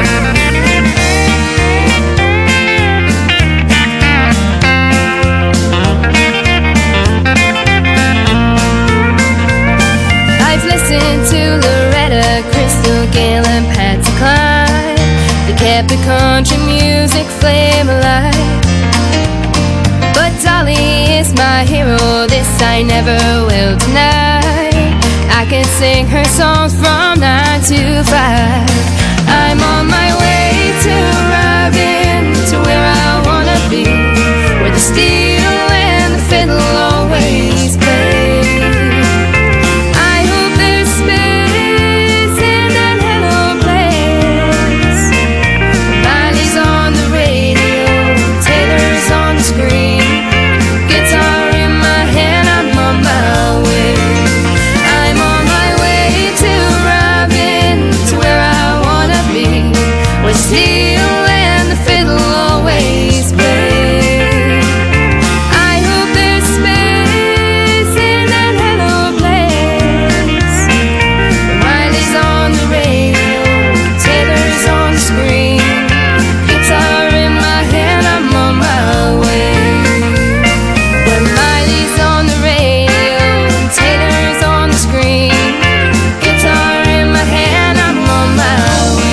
kept the country music flame alive. But Dolly is my hero, this I never will deny. I can sing her songs from nine to five. I'm on my way to arriving to where I wanna be, where the steel and the fiddle always play. I hope there's space in that hello place. Miley's on the radio, Taylor's on the screen. Guitar in my hand, I'm on my way. I'm on my way to arriving to where I wanna be, where steel and the fiddle always play. I hope there's space in that hello place. Miley's on the radio, Taylor's on the screen. Guitar in my hand, I'm on my way. When Miley's on the radio, Taylor's on the screen. Guitar in my hand, I'm on my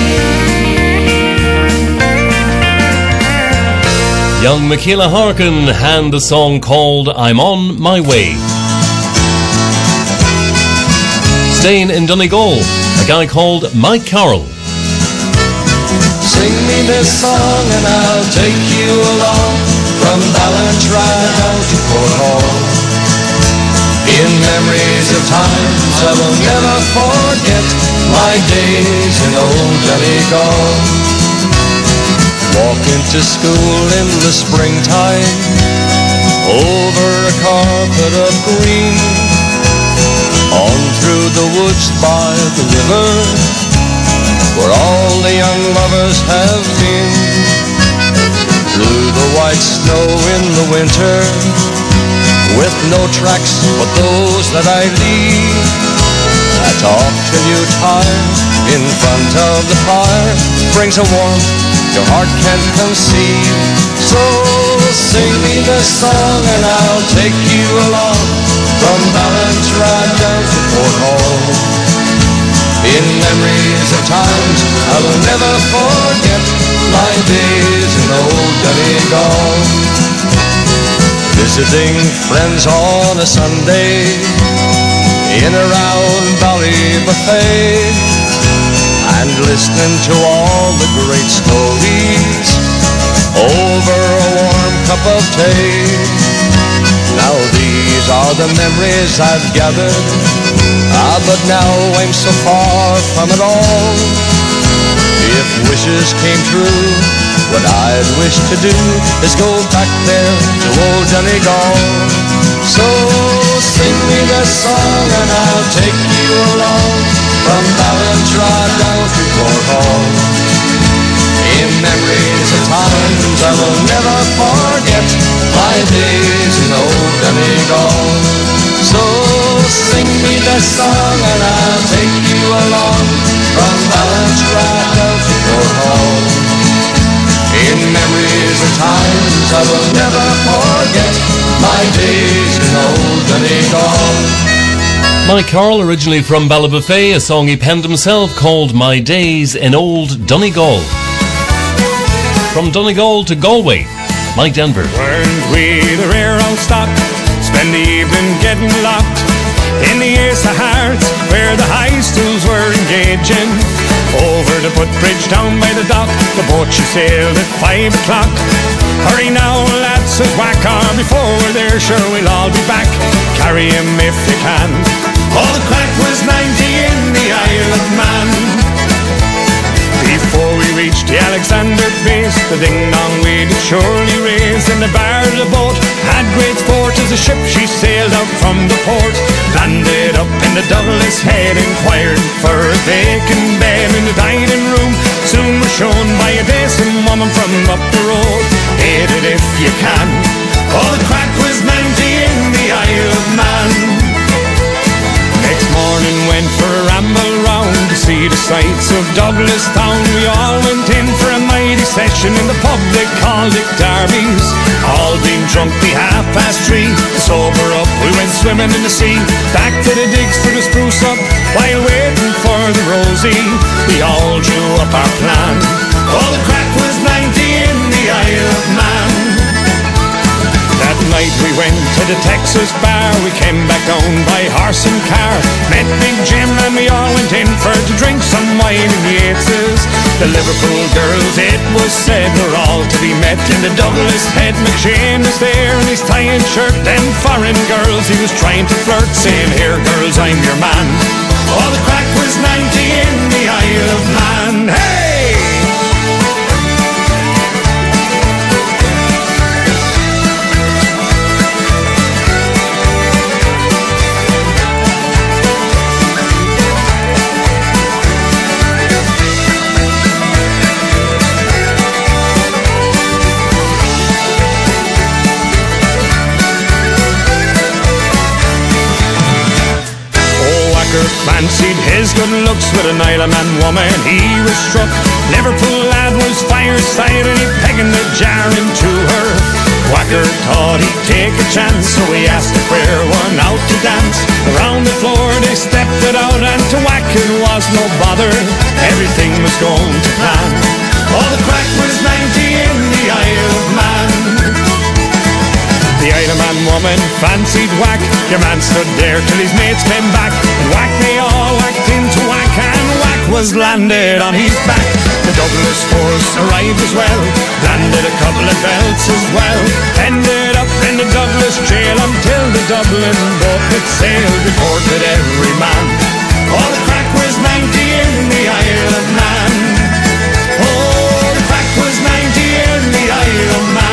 Young Michaela Harkin hand the song called I'm On My Way. Staying in Donegal, a guy called Mike Carroll. Sing me this song and I'll take you along from Ballantrae down to Port Hall. In memories of times I will never forget, my days in old Donegal. Walking to school in the springtime, over a carpet of green, on through the woods by the river, where all the young lovers have been. Through the white snow in the winter, with no tracks but those that I leave. I talk till you're tired in front of the fire, brings a warmth your heart can't conceive. So sing me this song and I'll take you along from Ballantrae down to Port Hall. In memories of times I will never forget, my days in old Donegal. Visiting friends on a Sunday in around Ballybofey, and listening to all the great stories over a warm cup of tea. Now these are the memories I've gathered, ah, but now I'm so far from it all. If wishes came true, what I'd wish to do is go back there to old Donegal. So sing me this song and I'll take you along from Ballantrae down to Port Hall. In memories of times I will never forget, my days in old Donegal. So sing me this song and I'll take you along from Ballantrae down to Port Hall. In memories of times I will never forget, my days in old Donegal. Mike Carroll, originally from Ballybofey, a song he penned himself called My Days in Old Donegal. From Donegal to Galway, Mike Denver. Weren't we the rare old stock, spend the evening getting locked in the Ace of Hearts, where the high stools were engaging. Over the footbridge down by the dock, the boat she sailed at five o'clock. Hurry now, lads, says Wacker, before we're there, sure we'll all be back. Carry him if you can. All the crack was ninety in the Isle of Man. Before we reached the Alexander base, the ding-dong we did surely raise. And the bar of the boat had great sport as the ship she sailed out from the port. Landed up in the Douglas Head, inquired for a vacant bed in the dining room. Soon was shown by a decent woman from up the road. Hit it if you can. All the crack was ninety in the Isle of Man. Next morning went for a ramble round to see the sights of Douglas town. We all went in for a mighty session in the pub they called Dick Darby's. All being drunk be half past three. To sober up we went swimming in the sea. Back to the digs for the spruce up. While waiting for the Rosie, we all drew up our plan. All the and car. Met Big Jim and we all went in for to drink some wine in Yates's. The Liverpool girls, it was said, were all to be met in the Douglas Head. McShane was there in his tie and shirt. Them foreign girls he was trying to flirt, saying, "Here girls, I'm your man." Oh, the crack was ninety in the Isle of Man. Hey! Fancied his good looks with an Isle of Man woman. He was struck. Liverpool lad was fireside and he pegging the jar into her. Whacker thought he'd take a chance, so he asked the fair one out to dance. Around the floor they stepped it out, and to whack it was no bother. Everything was going to plan. Oh, the crack was ninety in the Isle of Man. The Isle of Man woman fancied whack. Your man stood there till his mates came back. And whack they all whacked into whack, and whack was landed on his back. The Douglas force arrived as well, landed a couple of belts as well. Ended up in the Douglas jail until the Dublin boat had sailed. Reported every man. Oh, the crack was ninety in the Isle of Man. Oh, the crack was ninety in the Isle of Man.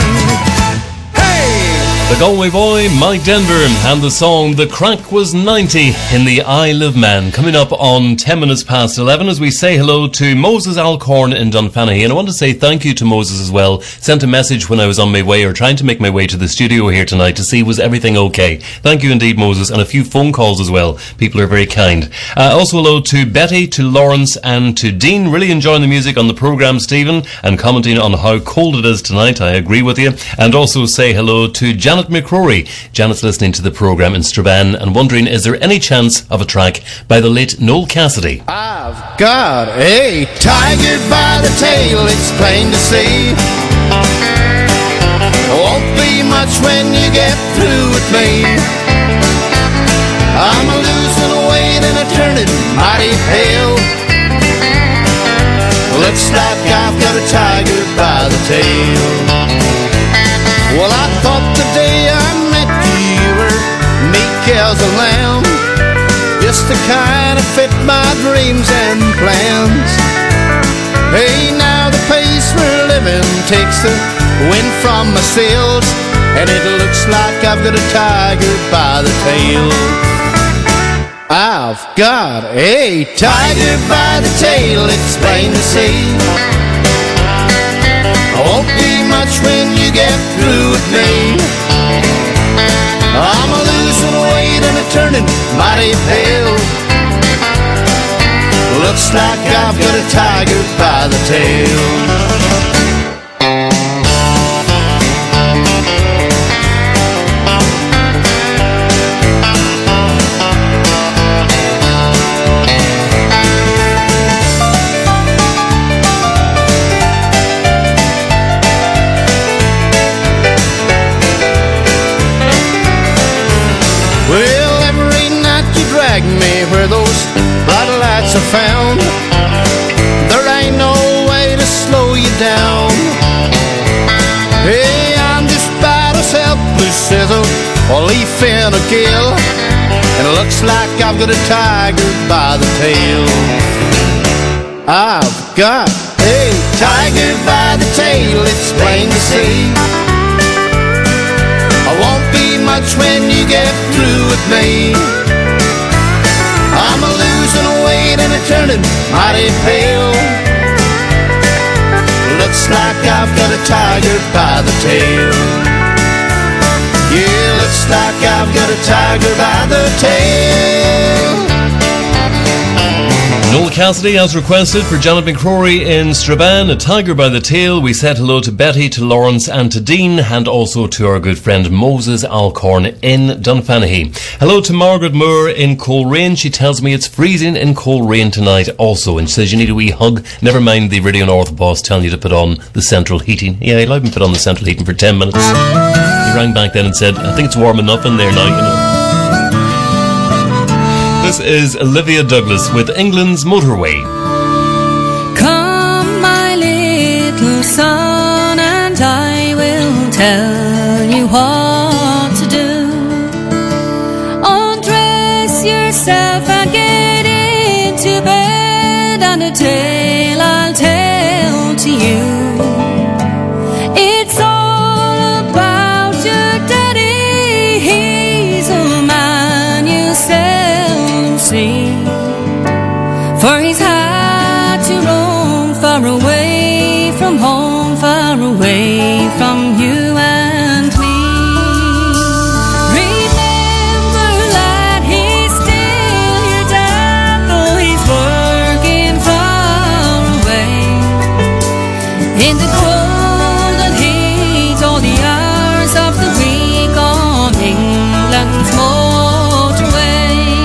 The Galway boy, Mike Denver, and the song The Crack Was ninety in the Isle of Man. Coming up on ten minutes past eleven as we say hello to Moses Alcorn in Dunfanaghy. And I want to say thank you to Moses as well. Sent a message when I was on my way or trying to make my way to the studio here tonight to see was everything okay. Thank you indeed, Moses, and a few phone calls as well. People are very kind. Uh, also hello to Betty, to Lawrence and to Dean. Really enjoying the music on the programme, Stephen, and commenting on how cold it is tonight. I agree with you. And also say hello to Janet McCrory. Janet's listening to the programme in Strabane and wondering, is there any chance of a track by the late Noel Cassidy? I've got a tiger by the tail, it's plain to see. Won't be much when you get through with me. I'm a losing weight and a turning mighty pale. Looks like I've got a tiger by the tail. Well, I thought the day I met you, you were meek as a lamb, just the kind of fit my dreams and plans. Hey, now the pace we're living takes the wind from my sails, and it looks like I've got a tiger by the tail. I've got a tiger by the tail, it's plain to see. I won't be much when you get through with me. I'm a losing weight and a turning mighty pale. Looks like I've got a tiger by the tail. Me where those bright lights are found. There ain't no way to slow you down. Hey, I'm just about as helpless as a leaf in a gale, and it looks like I've got a tiger by the tail. I've got a tiger by the tail, it's plain to see. I won't be much when you get through with me. I'm a losing weight and a turning mighty pale. Looks like I've got a tiger by the tail. Yeah, looks like I've got a tiger by the tail. Noel Cassidy, as requested, for Janet McCrory in Strabane, a tiger by the tail. We said hello to Betty, to Lawrence and to Dean, and also to our good friend Moses Alcorn in Dunfanaghy. Hello to Margaret Moore in Coleraine. She tells me it's freezing in Coleraine tonight also, and she says you need a wee hug. Never mind the Radio North boss telling you to put on the central heating. Yeah, I'll even put on the central heating for ten minutes. He rang back then and said, I think it's warm enough in there now, you know. This is Olivia Douglas with England's Motorway. Come, my little son, and I will tell you what to do. Undress yourself and get into bed, and a tale I'll tell to you. It's all about your daddy. He's a man you seldom see, for he's had to roam far away from home, far away from you and me. Remember, lad, he's still your dad, though he's working far away in the cold and heat, all the hours of the week on England's motorway.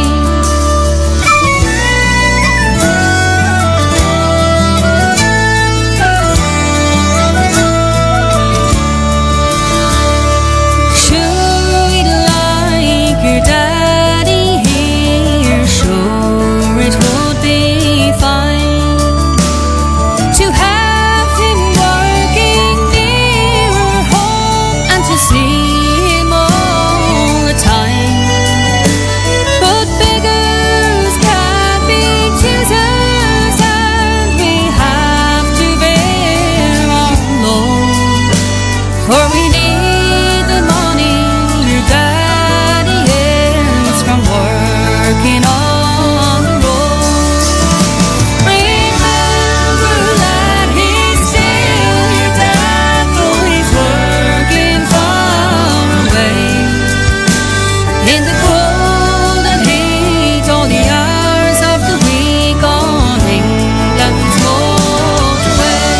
Sure, we'd like your daddy here, sure it would be fine to have him working nearer home and to see him all the time. But beggars can't be choosers, and we have to bear our load, for we need the money your daddy earns from working on the road. Remember, lad, he's still your dad, though he's working far away in the cold and heat, all the hours of the week on England's motorway.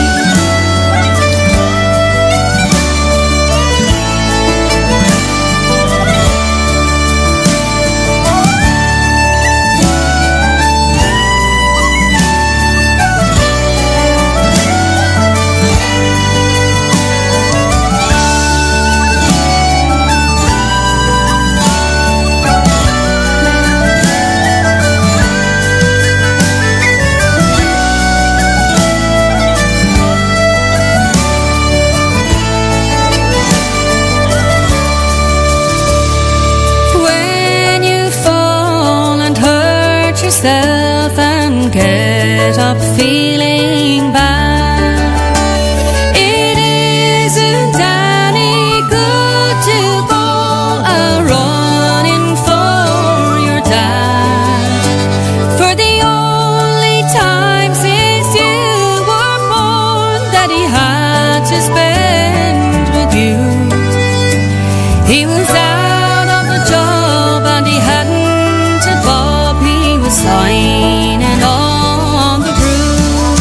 When you fall and hurt yourself and get up feeling bad, it isn't any good to go a running for your dad, for the only time since you were born that he had to spend with you, he was out of a job and he hadn't a bob. He was signing on the roof.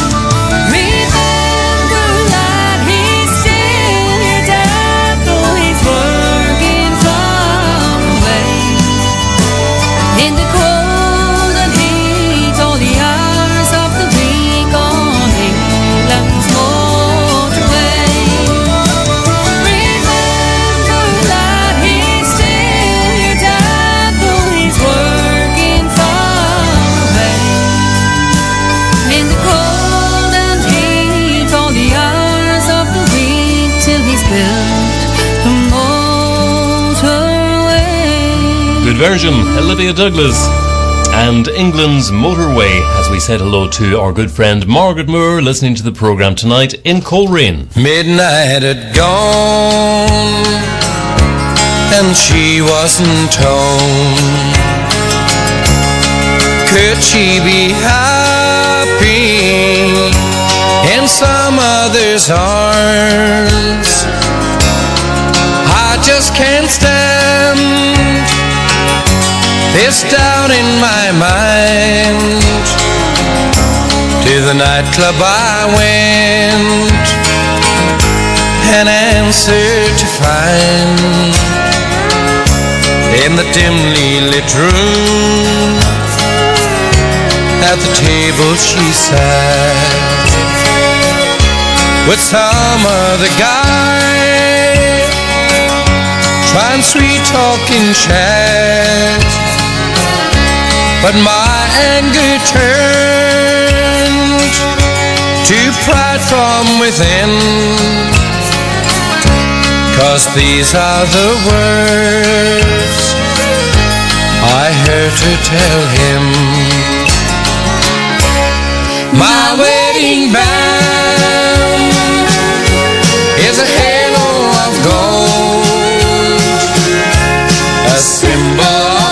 Remember, lad, he's still your dad, though he's working far away in the cold and heat, all the hours of the week on England's motorway. Remember, lad, he's still your dad, though he's working far away in the cold and heat, all the hours of the week, till he's built the motorway. Good version, Olivia Douglas and England's Motorway, as we said hello to our good friend Margaret Moore, listening to the programme tonight in Coleraine. Midnight had gone and she wasn't home. Could she be happy in some other's arms? I just can't stand this doubt in my mind. To the nightclub I went, an answer to find. In the dimly lit room, at the table she sat with some other guy, trying sweet talking chat. but my anger turned to pride from within. 'Cause these are the words I heard her tell him. My wedding band is a halo of gold, a symbol of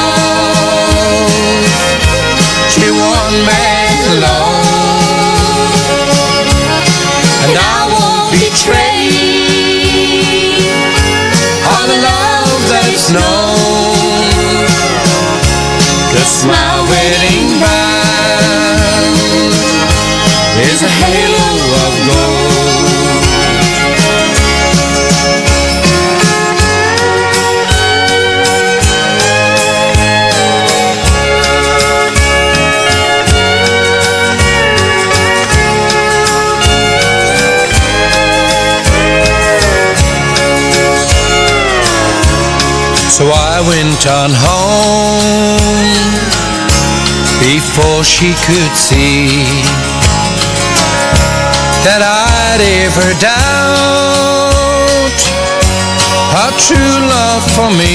love to one man alone. And I won't betray all the love that is known, 'cause my wedding band is a halo of gold. So I went on home before she could see that I'd ever doubt her true love for me.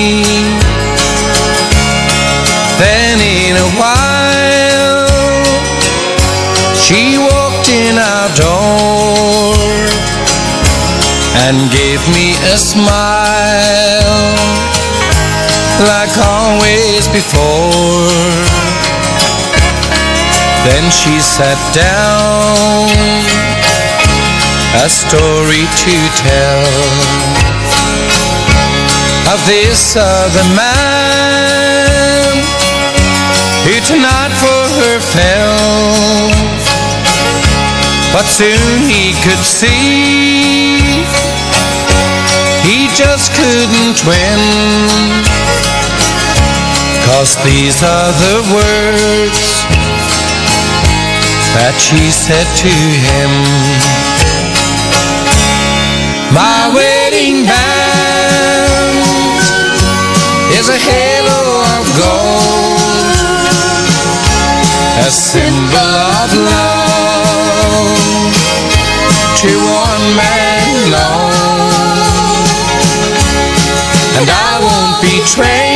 Then in a while she walked in our door and gave me a smile like always before. Then she sat down, a story to tell of this other man who tonight for her fell. But soon he could see he just couldn't win, 'cause these are the words that she said to him. My wedding band is a halo of gold, a symbol of love to one man alone. And I won't betray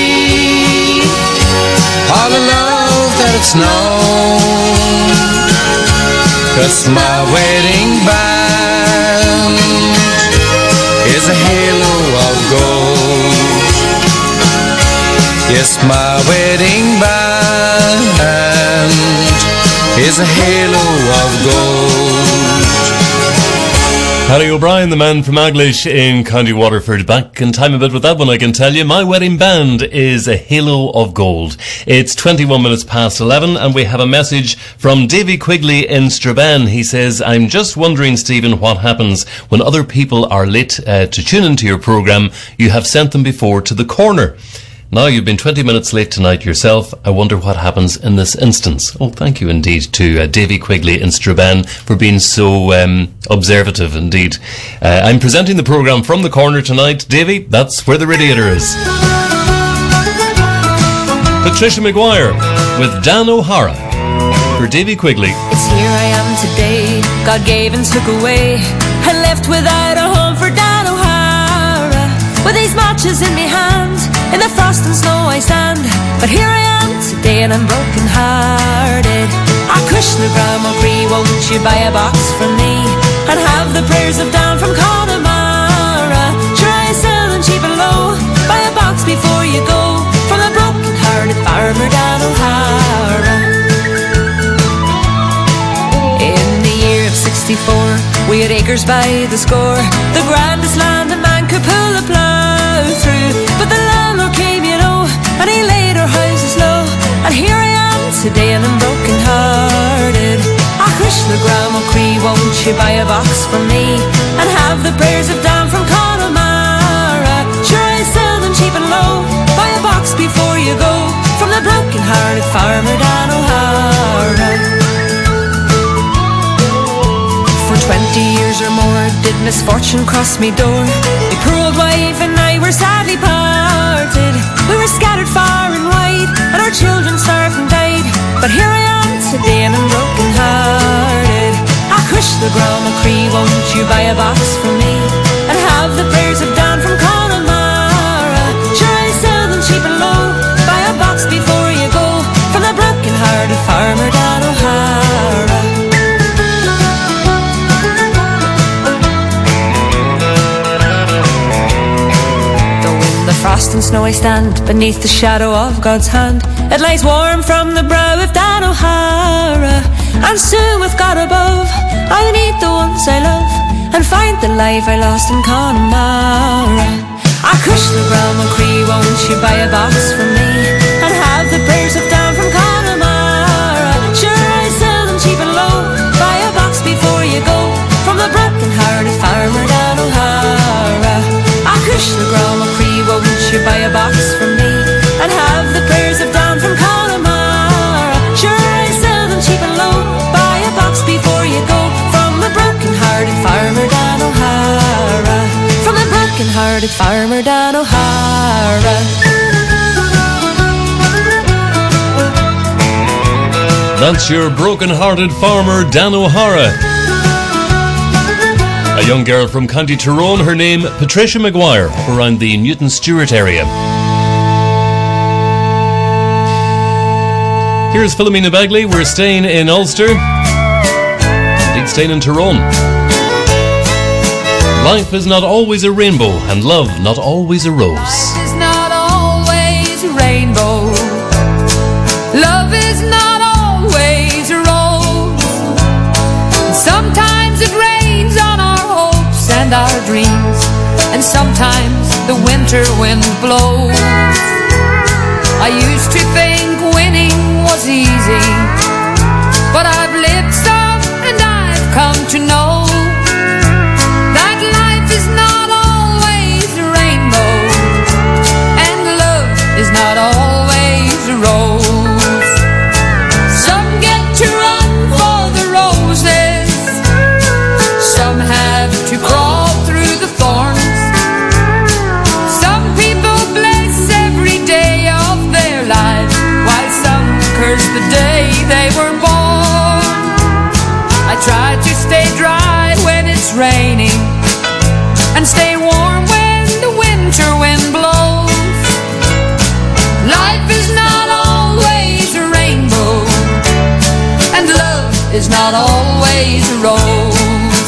all the love that it's known, 'cause my wedding band is a halo of gold. Yes, my wedding band is a halo of gold. Paddy O'Brien, the man from Aglish in County Waterford. Back in time a bit with that one, I can tell you. My wedding band is a halo of gold. It's twenty-one minutes past eleven, and we have a message from Davy Quigley in Strabane. He says, I'm just wondering, Stephen, what happens when other people are late uh, to tune into your programme. You have sent them before to the corner. Now you've been twenty minutes late tonight yourself. I wonder what happens in this instance. Oh, thank you indeed to uh, Davy Quigley in Strabane for being so um, observative indeed. Uh, I'm presenting the programme from the corner tonight. Davy, that's where the radiator is. Patricia Maguire with Dan O'Hara for Davy Quigley. It's here I am today, God gave and took away, and left without a home for Dan O'Hara. With these matches in my hand, in the frost and snow I stand, but here I am today and I'm broken hearted. I question the Grandma Cree, won't you buy a box from me and have the prayers of Dan from Connemara? Try selling cheap and low, buy a box before you go, from the broken hearted farmer Dan O'Hara. In the year of sixty-four, we had acres by the score, the grandest land a man could pull a plough through. But the landlord came, you know, and he laid our houses low, and here I am today and I'm broken hearted. I wish the Grandma Cree, won't you buy a box from me and have the prayers of Dan from Connemara? Sure, I sell them cheap and low, buy a box before you go, from the broken hearted farmer Dan O'Hara. Twenty years or more did misfortune cross me door. My poor old wife and I were sadly parted. We were scattered far and wide, and our Our children starved and died, but here I am today and I'm broken hearted. I wish the Grandma Cree, won't you buy a box for me and have the prayers of Dan from Connemara? Sure, I sell them cheap and low. Buy a box before you go from the broken hearted farmer Dan O'Hara. Frost and snow I stand beneath the shadow of God's hand. It lies warm from the brow of Dan O'Hara. And soon with God above I'll meet the ones I love and find the life I lost in Connemara. I wish the Grandma Cree, won't you buy a box for me and have the prayers of Dan from Connemara? Sure, I sell them cheap and low. Buy a box before you go from the broken hearted farmer Dan O'Hara. I wish the Grandma Cree, won't you buy a box for me and have the prayers of Dan from Connemara? Sure, I sell them cheap and low. Buy a box before you go from the broken-hearted farmer Dan O'Hara. From the broken-hearted farmer Dan O'Hara. That's your broken-hearted farmer Dan O'Hara. A young girl from County Tyrone, her name Patricia Maguire, up around the Newton Stewart area. Here's Philomena Bagley. We're staying in Ulster, indeed staying in Tyrone. Life is not always a rainbow, and love not always a rose. Life is not always a rainbow. Love is not always a rose. Sometimes it rains on our hopes and our dreams, and sometimes the winter wind blows. I used to think winning was easy, but I've lived some and I've come to know that life is not always a rainbow, and love is not always a rose. Some get to run for the roses, some have to crawl through the thorns. Some people bless every day of their lives, while some curse the day they were born. I try to stay dry when it's raining and stay warm when the winter wind blows. Life is not always a rainbow, and love is not always a rose.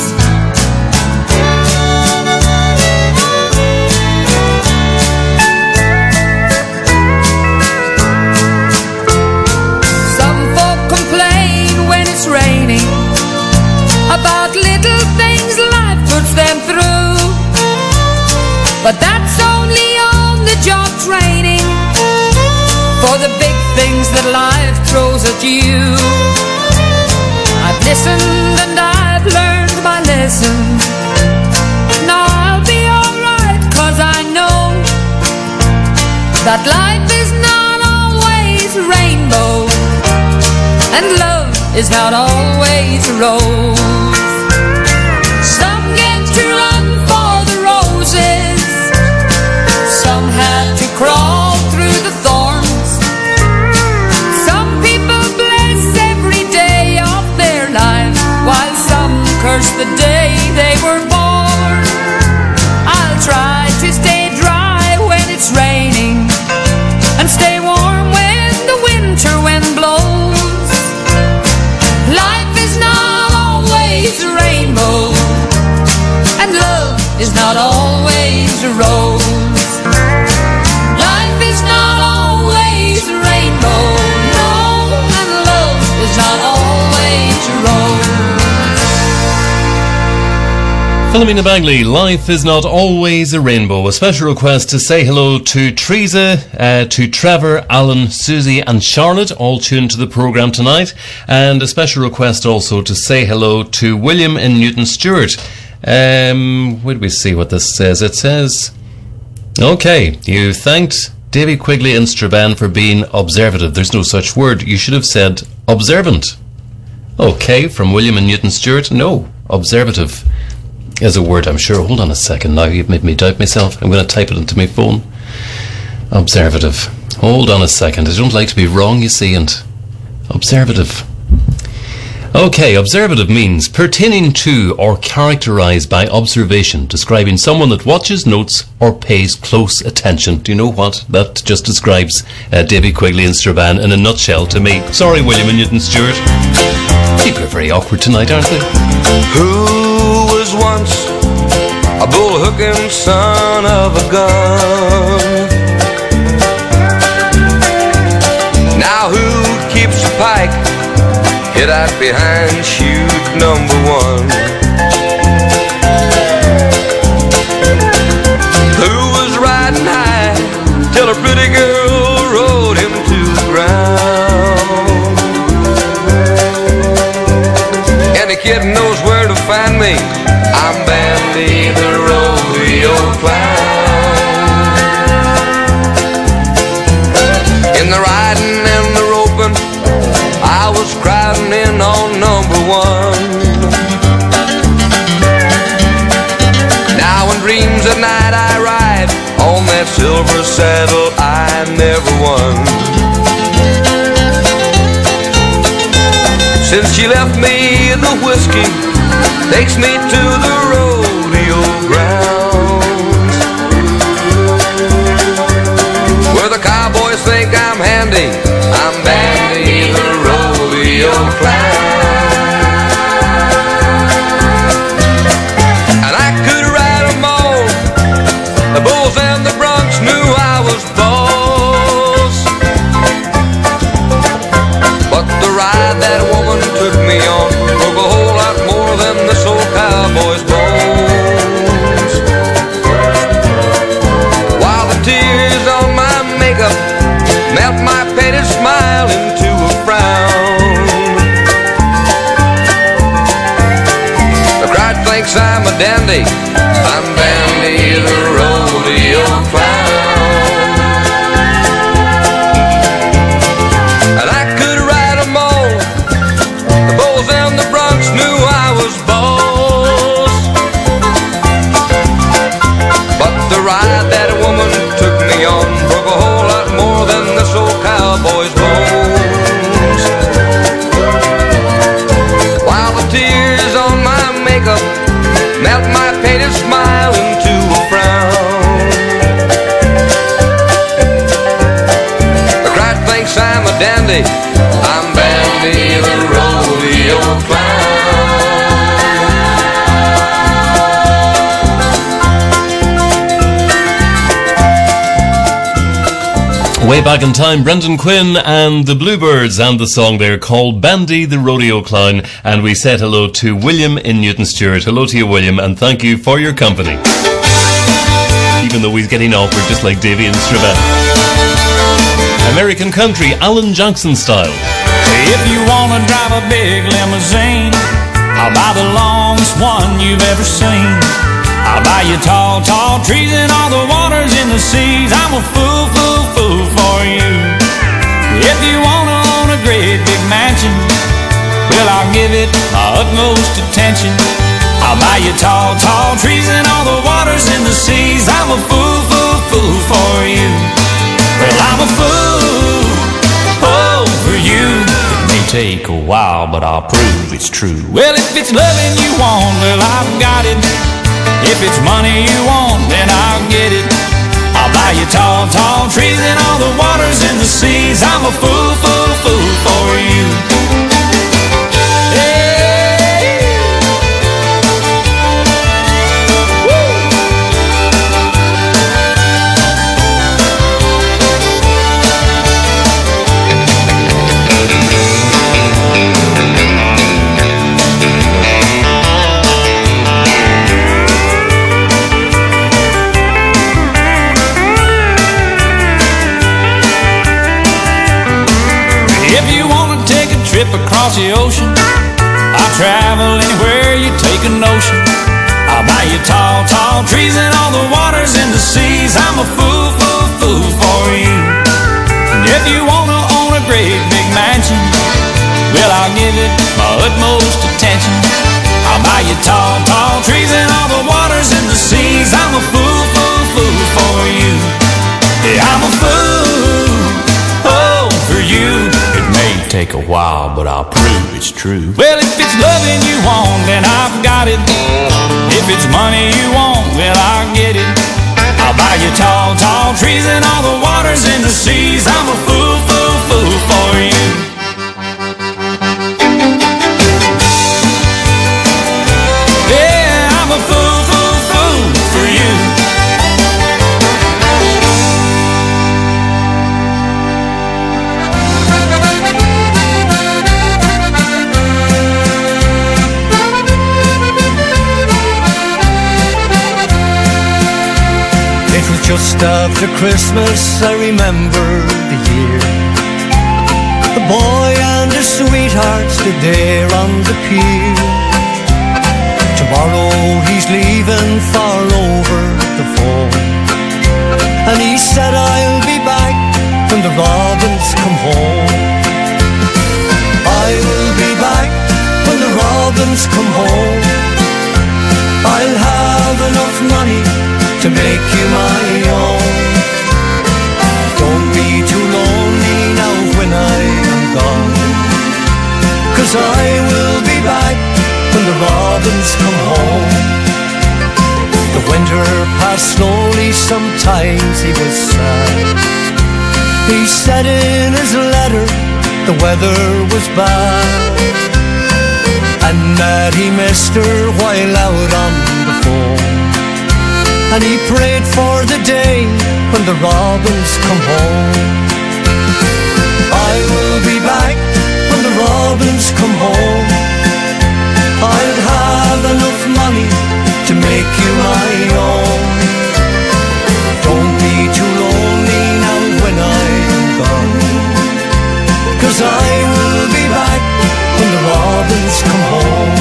Raining about little things life puts them through, but that's only on the job training for the big things that life throws at you. I've listened and I've learned my lesson. Now I'll be alright, 'cause I know that life is not always a rainbow, and love is not always a rose. Some get to run for the roses, some have to crawl through the thorns. Some people bless every day of their life, while some curse the day they were born. I'll try to stay dry when it's raining and stay warm when the winter wind blows. Life is not always a rainbow, and love is not always a rose. Life is not always a rainbow, no, and love is not always a rose. Philomena Bagley, Life is not always a rainbow. A special request to say hello to Teresa, uh, to Trevor, Alan, Susie and Charlotte, all tuned to the programme tonight. And a special request also to say hello to William in Newton Stewart. Um, where do we see what this says? It says, okay, you thanked Davy Quigley and Strabane for being observative. There's no such word. You should have said observant. Okay, from William in Newton Stewart. No, observative is a word, I'm sure. Hold on a second now, you've made me doubt myself. I'm going to type it into my phone. Observative. Hold on a second. I don't like to be wrong, you see, and observative. Okay, observative means pertaining to or characterised by observation, describing someone that watches, notes, or pays close attention. Do you know what? That just describes uh, Davy Quigley and Strabane in a nutshell to me. Sorry, William and Newton Stewart. People are very awkward tonight, aren't they? Who was once a bull-hooking son of a gun? Now who keeps a pike hid out behind chute number one? Who was riding high till a pretty girl rode him to the ground? Any kid knows where to find me. I'm Bandy the rodeo clown. In the riding and the roping, I was crowding in on number one. Now in dreams at night I ride on that silver saddle I never won. Since she left me, the whiskey takes me to the rodeo grounds, where the cowboys think I'm handy. I'm Bandy the rodeo clown. And I could ride 'em all. The bulls and the broncs knew I was boss. But the ride that woman took me on broke a whole lot more than this old cowboy's bones. While the tears on my makeup melt my painted smile into a frown, the crowd thinks I'm a dandy. I'm Bandy the rodeo clown. And I could ride 'em all. The bulls and the broncs knew I was boss. But the ride that woman took me on broke a whole lot more than this old cowboy's bones. While the tears on my makeup melt my painted smile into a frown, the crowd thinks I'm a dandy. I'm Bandy the rodeo clown. Way back in time, Brendan Quinn and the Bluebirds, and the song there called Bandy the Rodeo Clown. And we said hello to William in Newton Stewart. Hello to you, William, and thank you for your company. Even though he's getting awkward, just like Davy and Strabane. American country, Alan Jackson style. If you wanna drive a big limousine, I'll buy the longest one you've ever seen. I'll buy you tall, tall trees and all the waters in the seas. I'm a fool, fool, fool for you. If you wanna own a great big mansion, well, I'll give it my utmost attention. I'll buy you tall, tall trees and all the waters in the seas. I'm a fool, fool, fool for you. Well, I'm a fool, oh, for you. It may take a while, but I'll prove it's true. Well, if it's loving you want, well, I've got it. If it's money you want, then I'll get it. I'll buy you tall, tall trees and all the waters in the seas. I'm a fool, fool, fool for you. Across the ocean, I'll travel anywhere you take a notion. I'll buy you tall, tall trees and all the waters in the seas. I'm a fool, fool, fool for you. And if you wanna own a great big mansion, well, I'll give it my utmost attention. I'll buy you tall, tall trees and all the waters in the seas. I'm a fool, fool, fool for you. Yeah, I'm a fool. while, but I'll prove it's true. Well, if it's loving you want, then I've got it. If it's money you want, well, I'll get it. I'll buy you tall, tall trees and all the waters in the seas. I'm a fool, fool, fool for you. Yeah, I'm a fool, fool, fool for you. Just after Christmas, I remember the year. The boy and his sweetheart stood there on the pier. Tomorrow he's leaving far over the foam, and he said, I'll be back when the robins come home. I will be back when the robins come home. I'll have enough money to make you my own. Don't be too lonely now when I am gone, 'cause I will be back when the robins come home. The winter passed slowly, sometimes he was sad. He said in his letter the weather was bad, and that he missed her while out on the phone. And he prayed for the day when the robins come home. I will be back when the robins come home. I'll have enough money to make you my own. Don't be too lonely now when I am gone, 'cause I will be back when the robins come home.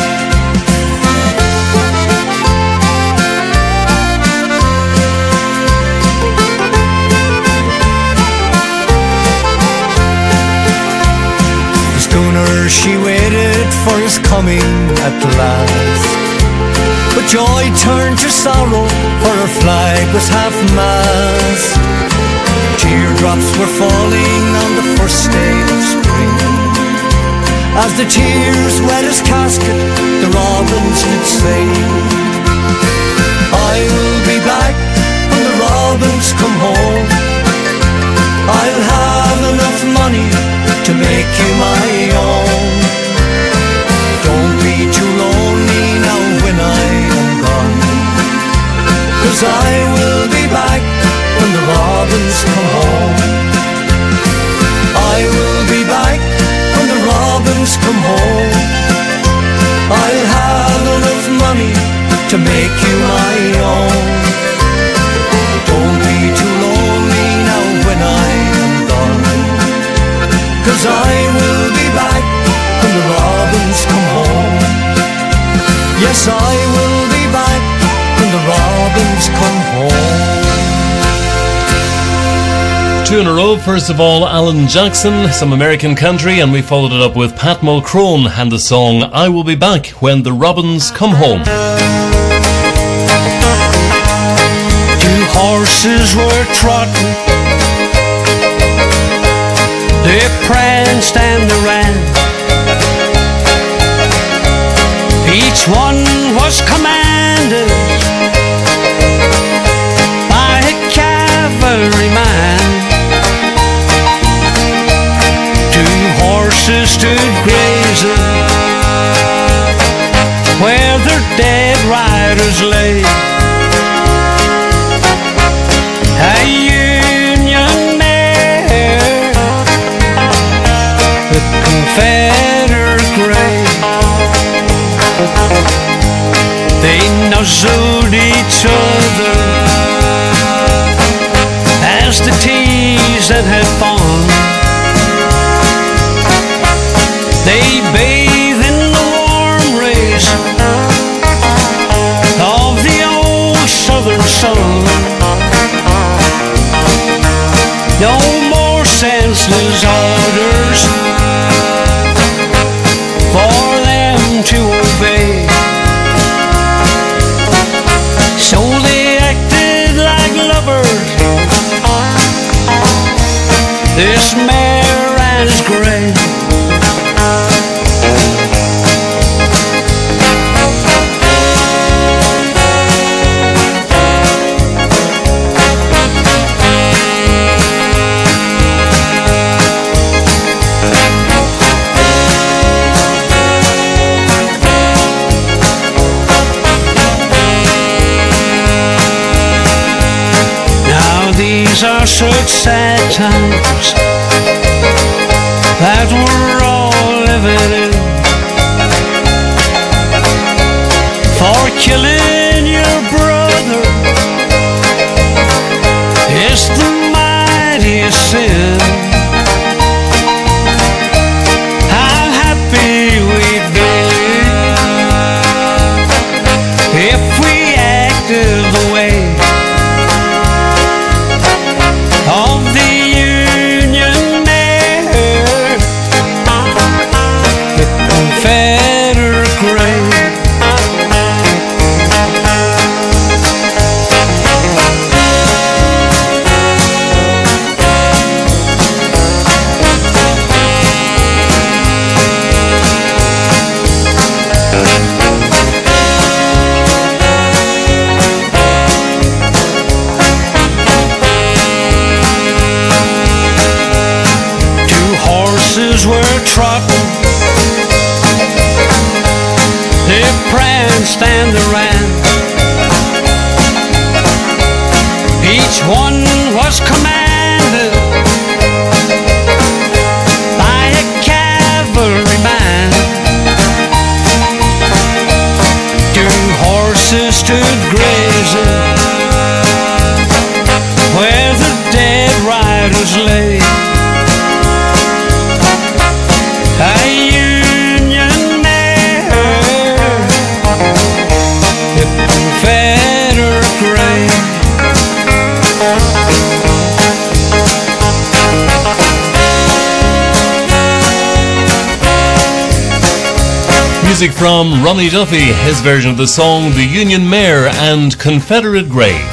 She waited for his coming at last, but joy turned to sorrow, for her flag was half-mast. Teardrops were falling on the first day of spring. As the tears wet his casket, the robins did sing. I will be back when the robins come home. I'll have enough money to make you my own. Don't be too lonely now when I am gone, 'cause I will be back when the robins come home. I will be back when the robins come home. I'll have enough money to make you my own. Don't be too lonely now when I am gone, 'cause I will be back when the robins come home. Yes, I will be back when the robins come home. Two in a row. First of all, Alan Jackson, some American country, and we followed it up with Pat Mulcrone and the song I Will Be Back When the Robins Come Home. Two horses were trotting, they pranced and they ran. Each one was commanded by a cavalryman. Two horses stood grazing where their dead riders lay. A Union mare, the Confederate gray. They nuzzled each other as the tease that had fallen. They bathed in the warm rays of the old southern sun. No more senseless orders for them to obey. So they acted like lovers, they These are such sad times that we're all living in. For killing your brother is the mightiest sin. How happy we'd be if we acted the way of the Union Mayor, the Confederate grave. Were trotting, they pranced and they ran. Each one was commanded by a cavalryman. Two horses stood grazing where the dead riders lay. A Union Mayor, the Confederate grave. Music from Ronnie Duffy, his version of the song The Union Mare and Confederate Grave.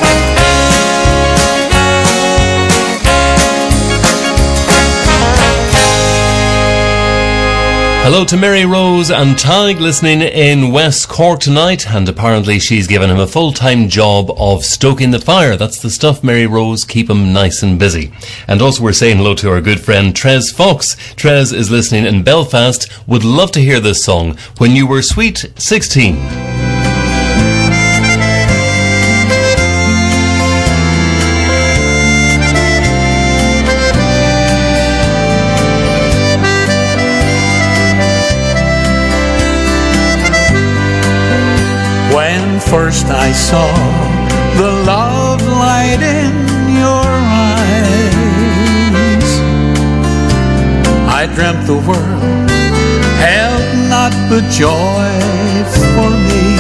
Hello to Mary Rose and Tig listening in West Cork tonight, and apparently she's given him a full-time job of stoking the fire. That's the stuff, Mary Rose. Keep him nice and busy. And also we're saying hello to our good friend Trez Fox. Trez is listening in Belfast. Would love to hear this song, When You Were Sweet sixteen. First I saw the love light in your eyes, I dreamt the world held not but joy for me.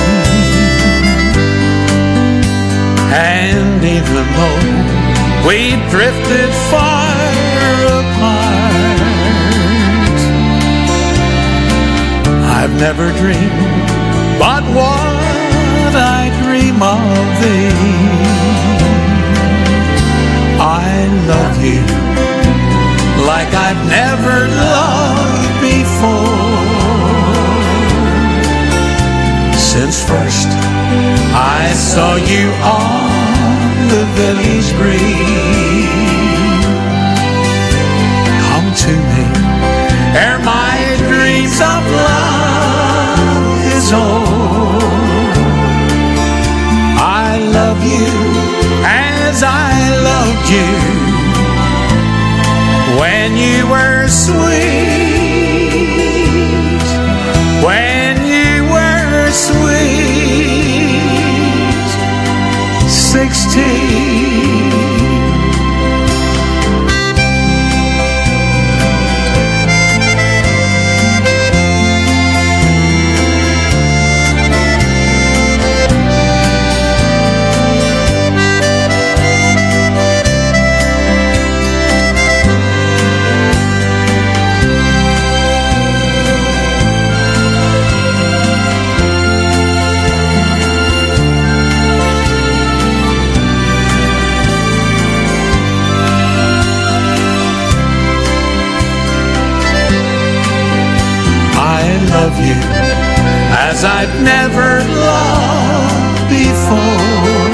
And even though we drifted far apart, I've never dreamed but what I dream of thee. I love you like I've never loved before. Since first I saw you on the village green. Come to me ere my dreams of love is o'er. I love you as I loved you when you were sweet, when you were sweet sixteen. Love you as I'd never loved before.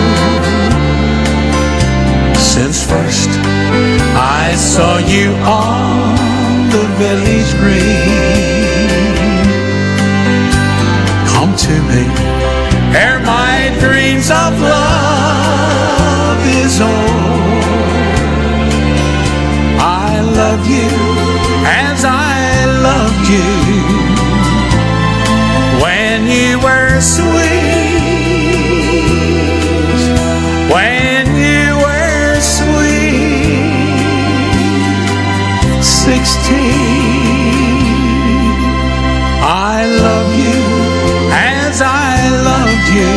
Since first I saw you on the village green. Come to me ere my dreams of love is o'er. you as I loved you when you were sweet, when you were sweet, sixteen. I love you as I loved you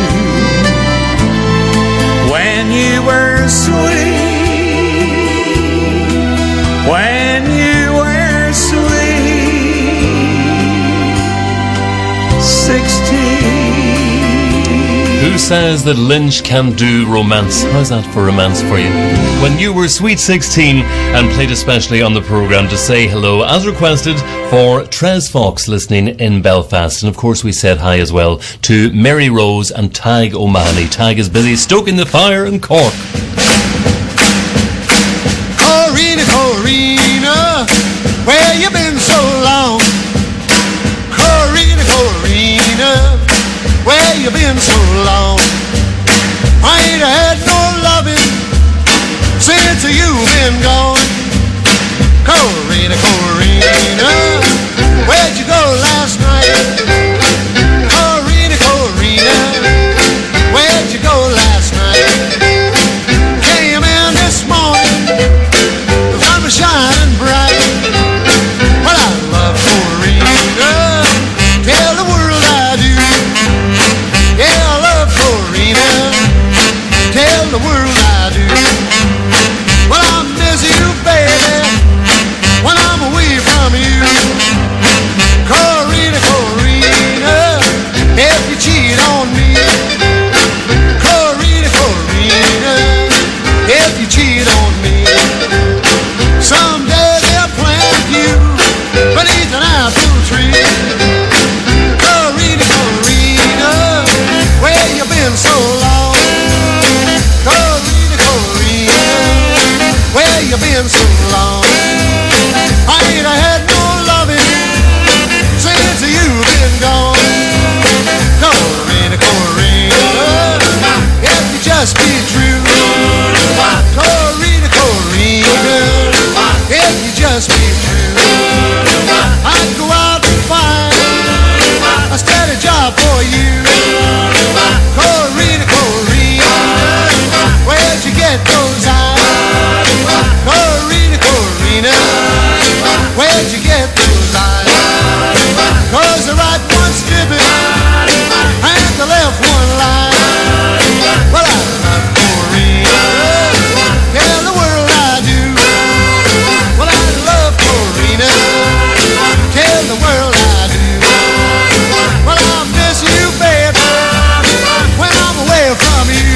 when you were sweet, when you were sweet, sixteen. Who says that Lynch can't do romance? How's that for romance for you? When you were sweet sixteen, and played especially on the programme to say hello, as requested, for Trez Fox listening in Belfast. And of course we said hi as well to Mary Rose and Tag O'Mahony. Tag is busy stoking the fire in Cork. Corina, Corina, where you been so long? Corina, Corina, where you been so long? I ain't had no loving since you've been gone. Corina, Corina, where'd you go last night? Corina, Corina, where'd you go last night? Came in this morning, the sun was shining bright. Well, I love Corina, tell the world I do. Yeah, I love Corina, tell the world I do. Well, I miss you, baby, when I'm away from you. Corina, Corina, if you cheat on me. Corina, Corina, if you cheat on me. Someday they'll plant you beneath an apple tree. Corina, Corina, where you been so long? Corina, Corina, where you been so long? I ain't had no loving since you've been gone. Corina, Corina, if you just be true. Corina, Corina, if you just be true. I'd go out and find a steady job for you. Corina, Corina, where'd you get those eyes? Corina, Corina, where'd you get those eyes? Cause the right one's dripping and the left one lies. Well, I love Corina, tell the world I do. Well, I love Corina, tell the world I do. Well, I miss you, baby, when I'm away from you.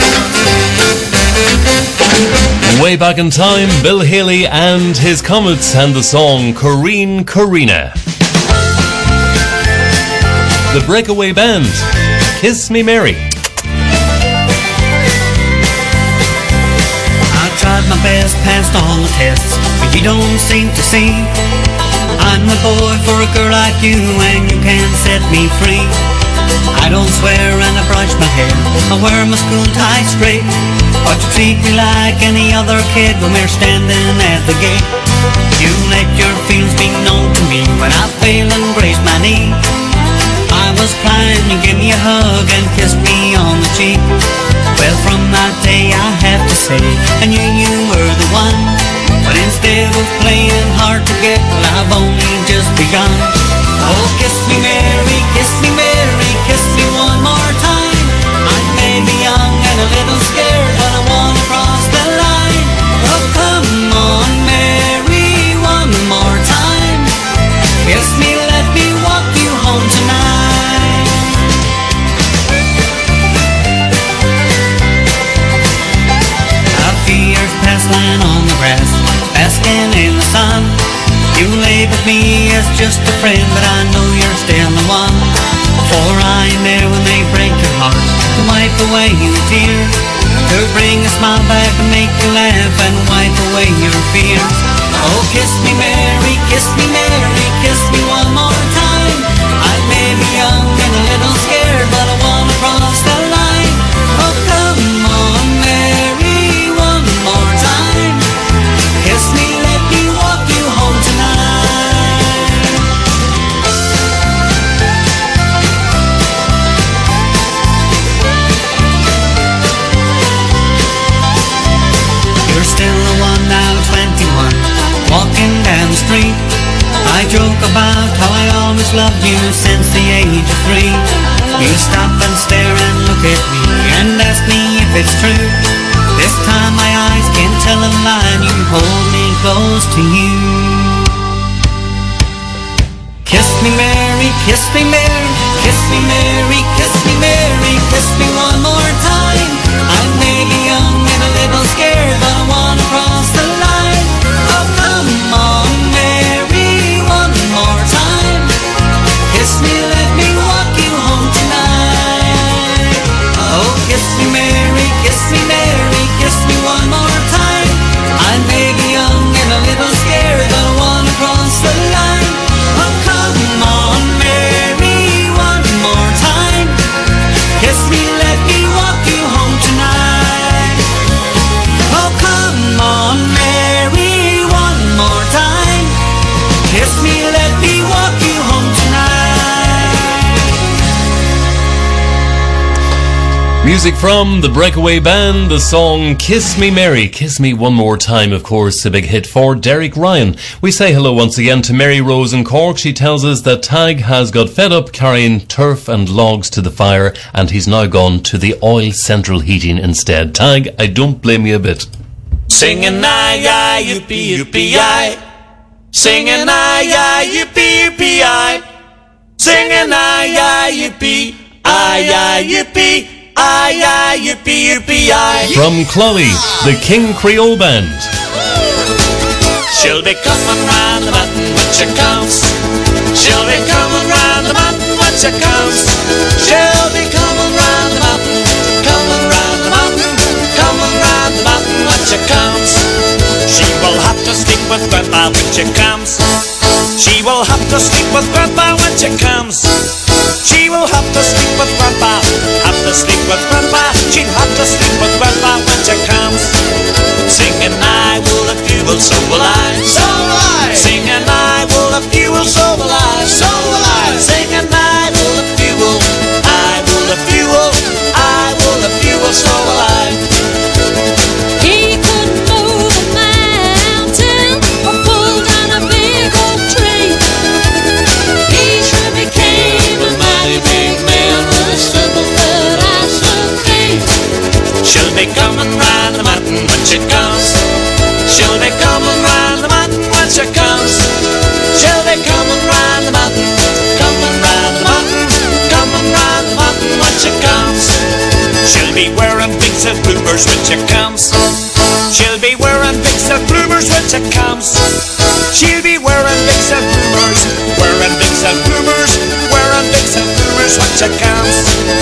Way back in time, Bill Haley and his Comets and the song Corine Corina. The Breakaway Band, Kiss Me Mary. I tried my best, passed all the tests, but you don't seem to see I'm the boy for a girl like you, and you can't set me free. I don't swear and I brush my hair, I wear my school tie straight, but you treat me like any other kid when we're standing at the gate. You let your feelings be known to me when I fail and graze my knee. I was crying, you gave me a hug and kissed me on the cheek. Well, from that day I have to say I knew you were the one, but instead of playing hard to get, well, I've only just begun. Oh, kiss me Mary, kiss me Mary, kiss me one more time. I may be young and a little scared, but I wanna cross the line. Oh, come on Mary, one more time. Kiss me, let me walk you home tonight. A few years past lying on the grass, basking in the sun. You labeled me as just a friend, but I know you're still the one. For I'm there when they break your heart, to wipe away your tears, to bring a smile back and make you laugh and wipe away your fears. Oh, kiss me Mary, kiss me Mary, kiss me one more time. I may be young and a little scared, but I wanna cross the line. Oh, come on Mary, one more time. Kiss me, let me walk you home tonight. You stop and stare and look at me and ask me if it's true. This time my eyes can't tell a lie and you hold me close to you. Kiss me Mary, kiss me Mary, kiss me Mary, kiss me Mary, kiss me one more time. I may be young and a little scared, but I wanna cross the line. Oh come on Mary, one more time. Kiss me, let me walk you home tonight. Oh kiss me Mary, kiss me Mary, kiss me one more time. I may be young and a little scared, but I wanna cross the line. Oh come on Mary, one more time. Kiss me, let me walk you home tonight. Oh come on Mary, one more time. Kiss me, let me walk you home tonight. Music from the Breakaway Band, the song Kiss Me Mary, Kiss Me One More Time, of course, a big hit for Derek Ryan. We say hello once again to Mary Rose in Cork. She tells us that Tag has got fed up carrying turf and logs to the fire and he's now gone to the oil central heating instead. Tag, I don't blame you a bit. Singing aye aye yippee yippee aye. Singing aye aye yippee yippee aye. Singing aye aye yippee aye aye yippee aye aye yippee yippee aye. From Clolly, the King Creole Band. She'll be coming round the mountain when she comes. She'll be coming round the mountain when she comes. She'll be coming round the mountain, coming round the mountain, coming round the mountain when she comes. She will have to sleep with Grandpa when she comes. She will have to sleep with Grandpa when she comes. She will have to sleep with Grandpa, have to sleep with Grandpa. She'll have to sleep with Grandpa when she comes. Singing I will if you will, so will I. So will I. Singing I will if you will, so will I. So will I. Singing I will if you will, I will if you will, I will if you will, so will I. He couldn't move a mountain or pull down a big old tree. He sure became a mighty big man with a simple but awesome feet. She'll be coming round the mountain when she comes. She'll be coming round the mountain when she comes. She'll be coming round the mountain, coming round the mountain, coming round the mountain when she comes. She'll be wearing big silk bloomers when she comes. She'll be wearing big silk bloomers when she comes. She'll be wearing big silk bloomers, wearing big silk bloomers, wearing big silk bloomers when she comes.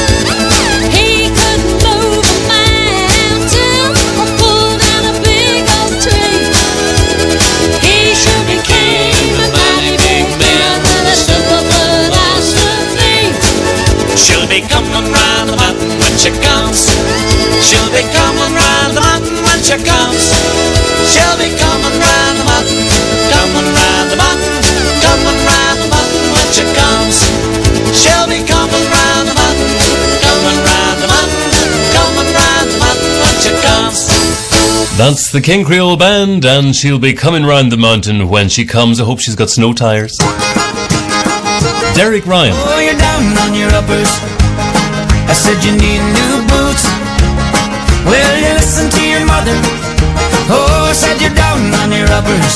He couldn't move a mountain or pull down a big old tree. He sure became a mighty big man with a simple but awesome feet. She'll be coming round the mountain when she comes. She'll be coming round the mountain when she comes. She'll be coming round the mountain, coming round the mountain, coming round the mountain when she comes. She'll be coming round the mountain, coming round the mountain, coming round the mountain when she comes. That's the King Creole Band, and she'll be coming round the mountain when she comes. I hope she's got snow tires. Derek Ryan. Oh, you're down on your uppers. I said you need new boots. Well, you listen to your mother. Oh, I said you're down on your uppers.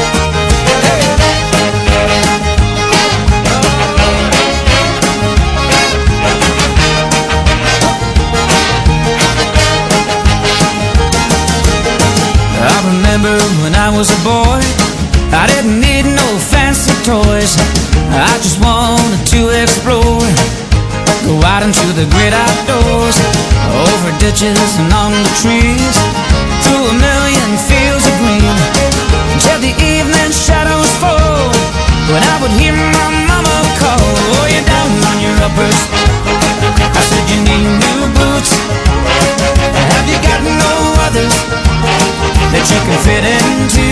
I remember when I was a boy, I didn't need no fancy toys. I just wanted to explore, go out into the great outdoors, over ditches and on the trees, through a million fields of green, until the evening shadows fall, when I would hear my mama call. Oh, you're down on your uppers. I said you need new boots. Have you got no others that you can fit into?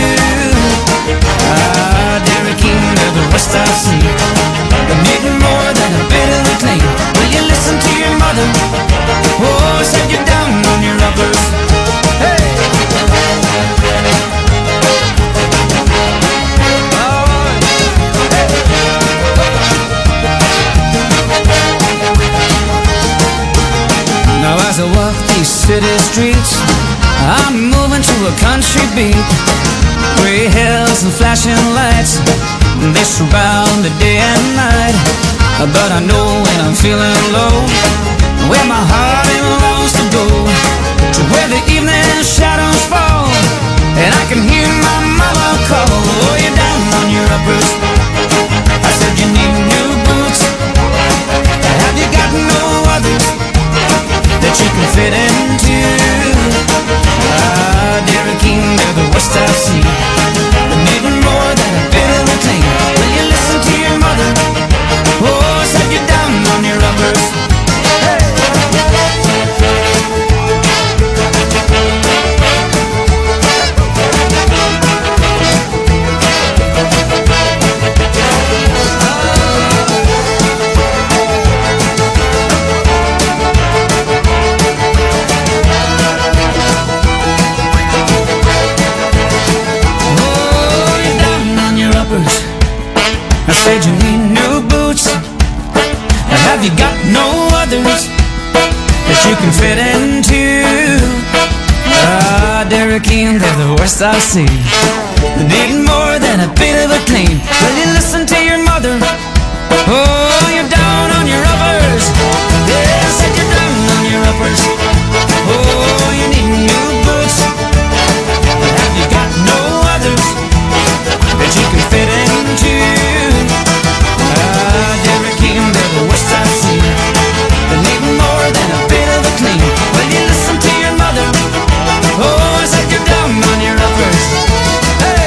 Ah, Derek King of the West I see, but needing more than a bit of the clean. Will you listen to your mother? Oh, I said you're down on your uppers. Hey! Oh, hey! as I walk these city streets, I'm moving to a country beat. Gray hills and flashing lights, they surround the day and night. But I know when I'm feeling low, where my heart longs to go, to where the evening shadows fall, and I can hear my mama call. Oh, you're down on your uppers, I said you need new boots. Have you got no others that you can fit into? Ah, dear king, they're the worst I've seen. They need more than a bit of a clean. Will you listen to your mother? Oh, said you're down on your uppers. I said you need new boots. Have you got no others that you can fit into? Ah, Derek Keane, they're the worst I've seen. They need more than a bit of a clean. Will you listen to your mother? Oh, you're down on your uppers. Yeah, I said you're down on your uppers. Oh, you need new boots. Have you got no others that you can fit into? Ah, Derek King, they're the worst I've seen. They need more than a bit of a clean. Will you listen to your mother? Oh, I said you're down on your uppers. Hey!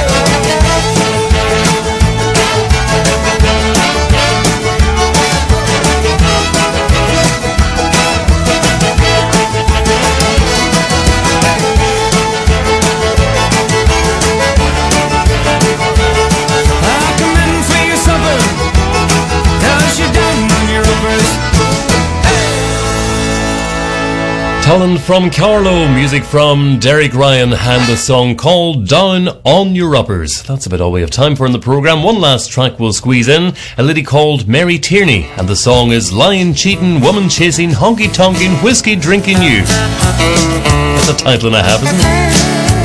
Talent from Carlow, music from Derek Ryan, and the song called Down on Your Uppers. That's about all we have time for in the programme. One last track we'll squeeze in, a lady called Mary Tierney, and the song is Lion Cheating, Woman Chasing, Honky Tonking, Whiskey Drinking You. That's a title and a half, isn't it?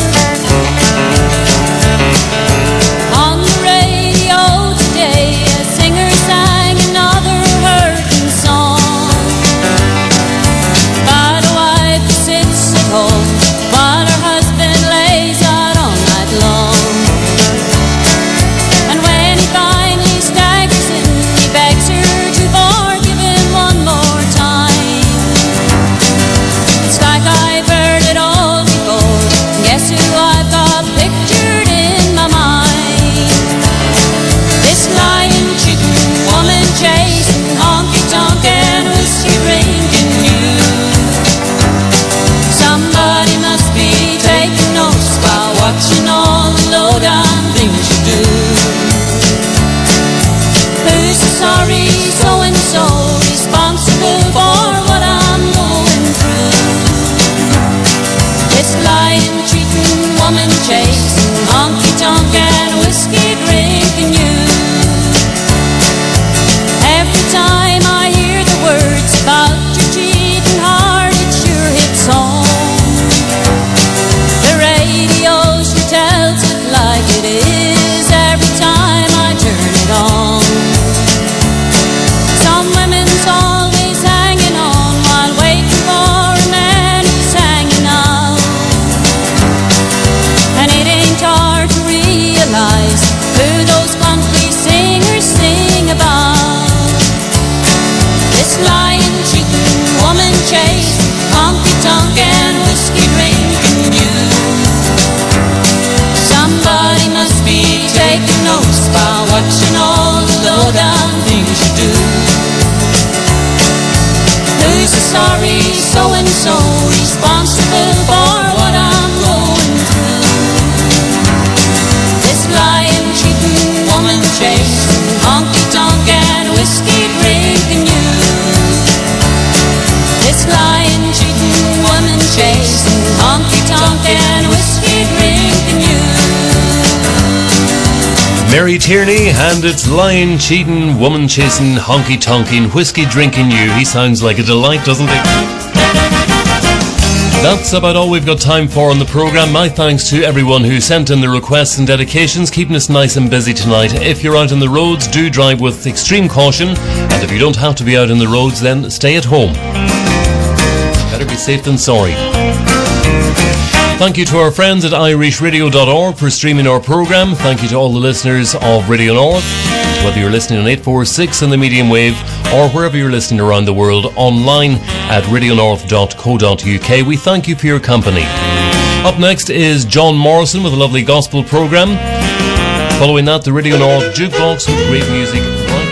Mary Tierney, and it's Lion Cheating, Woman Chasing, Honky Tonking, Whiskey Drinking You. He sounds like a delight, doesn't he? That's about all we've got time for on the programme. My thanks to everyone who sent in their requests and dedications, keeping us nice and busy tonight. If you're out on the roads, do drive with extreme caution, and if you don't have to be out on the roads, then stay at home. Better be safe than sorry. Thank you to our friends at irish radio dot org for streaming our programme. Thank you to all the listeners of Radio North, whether you're listening on eight forty-six in the medium wave or wherever you're listening around the world online at radio north dot co dot uk. We thank you for your company. Up next is John Morrison with a lovely gospel programme. Following that, the Radio North Jukebox with great music right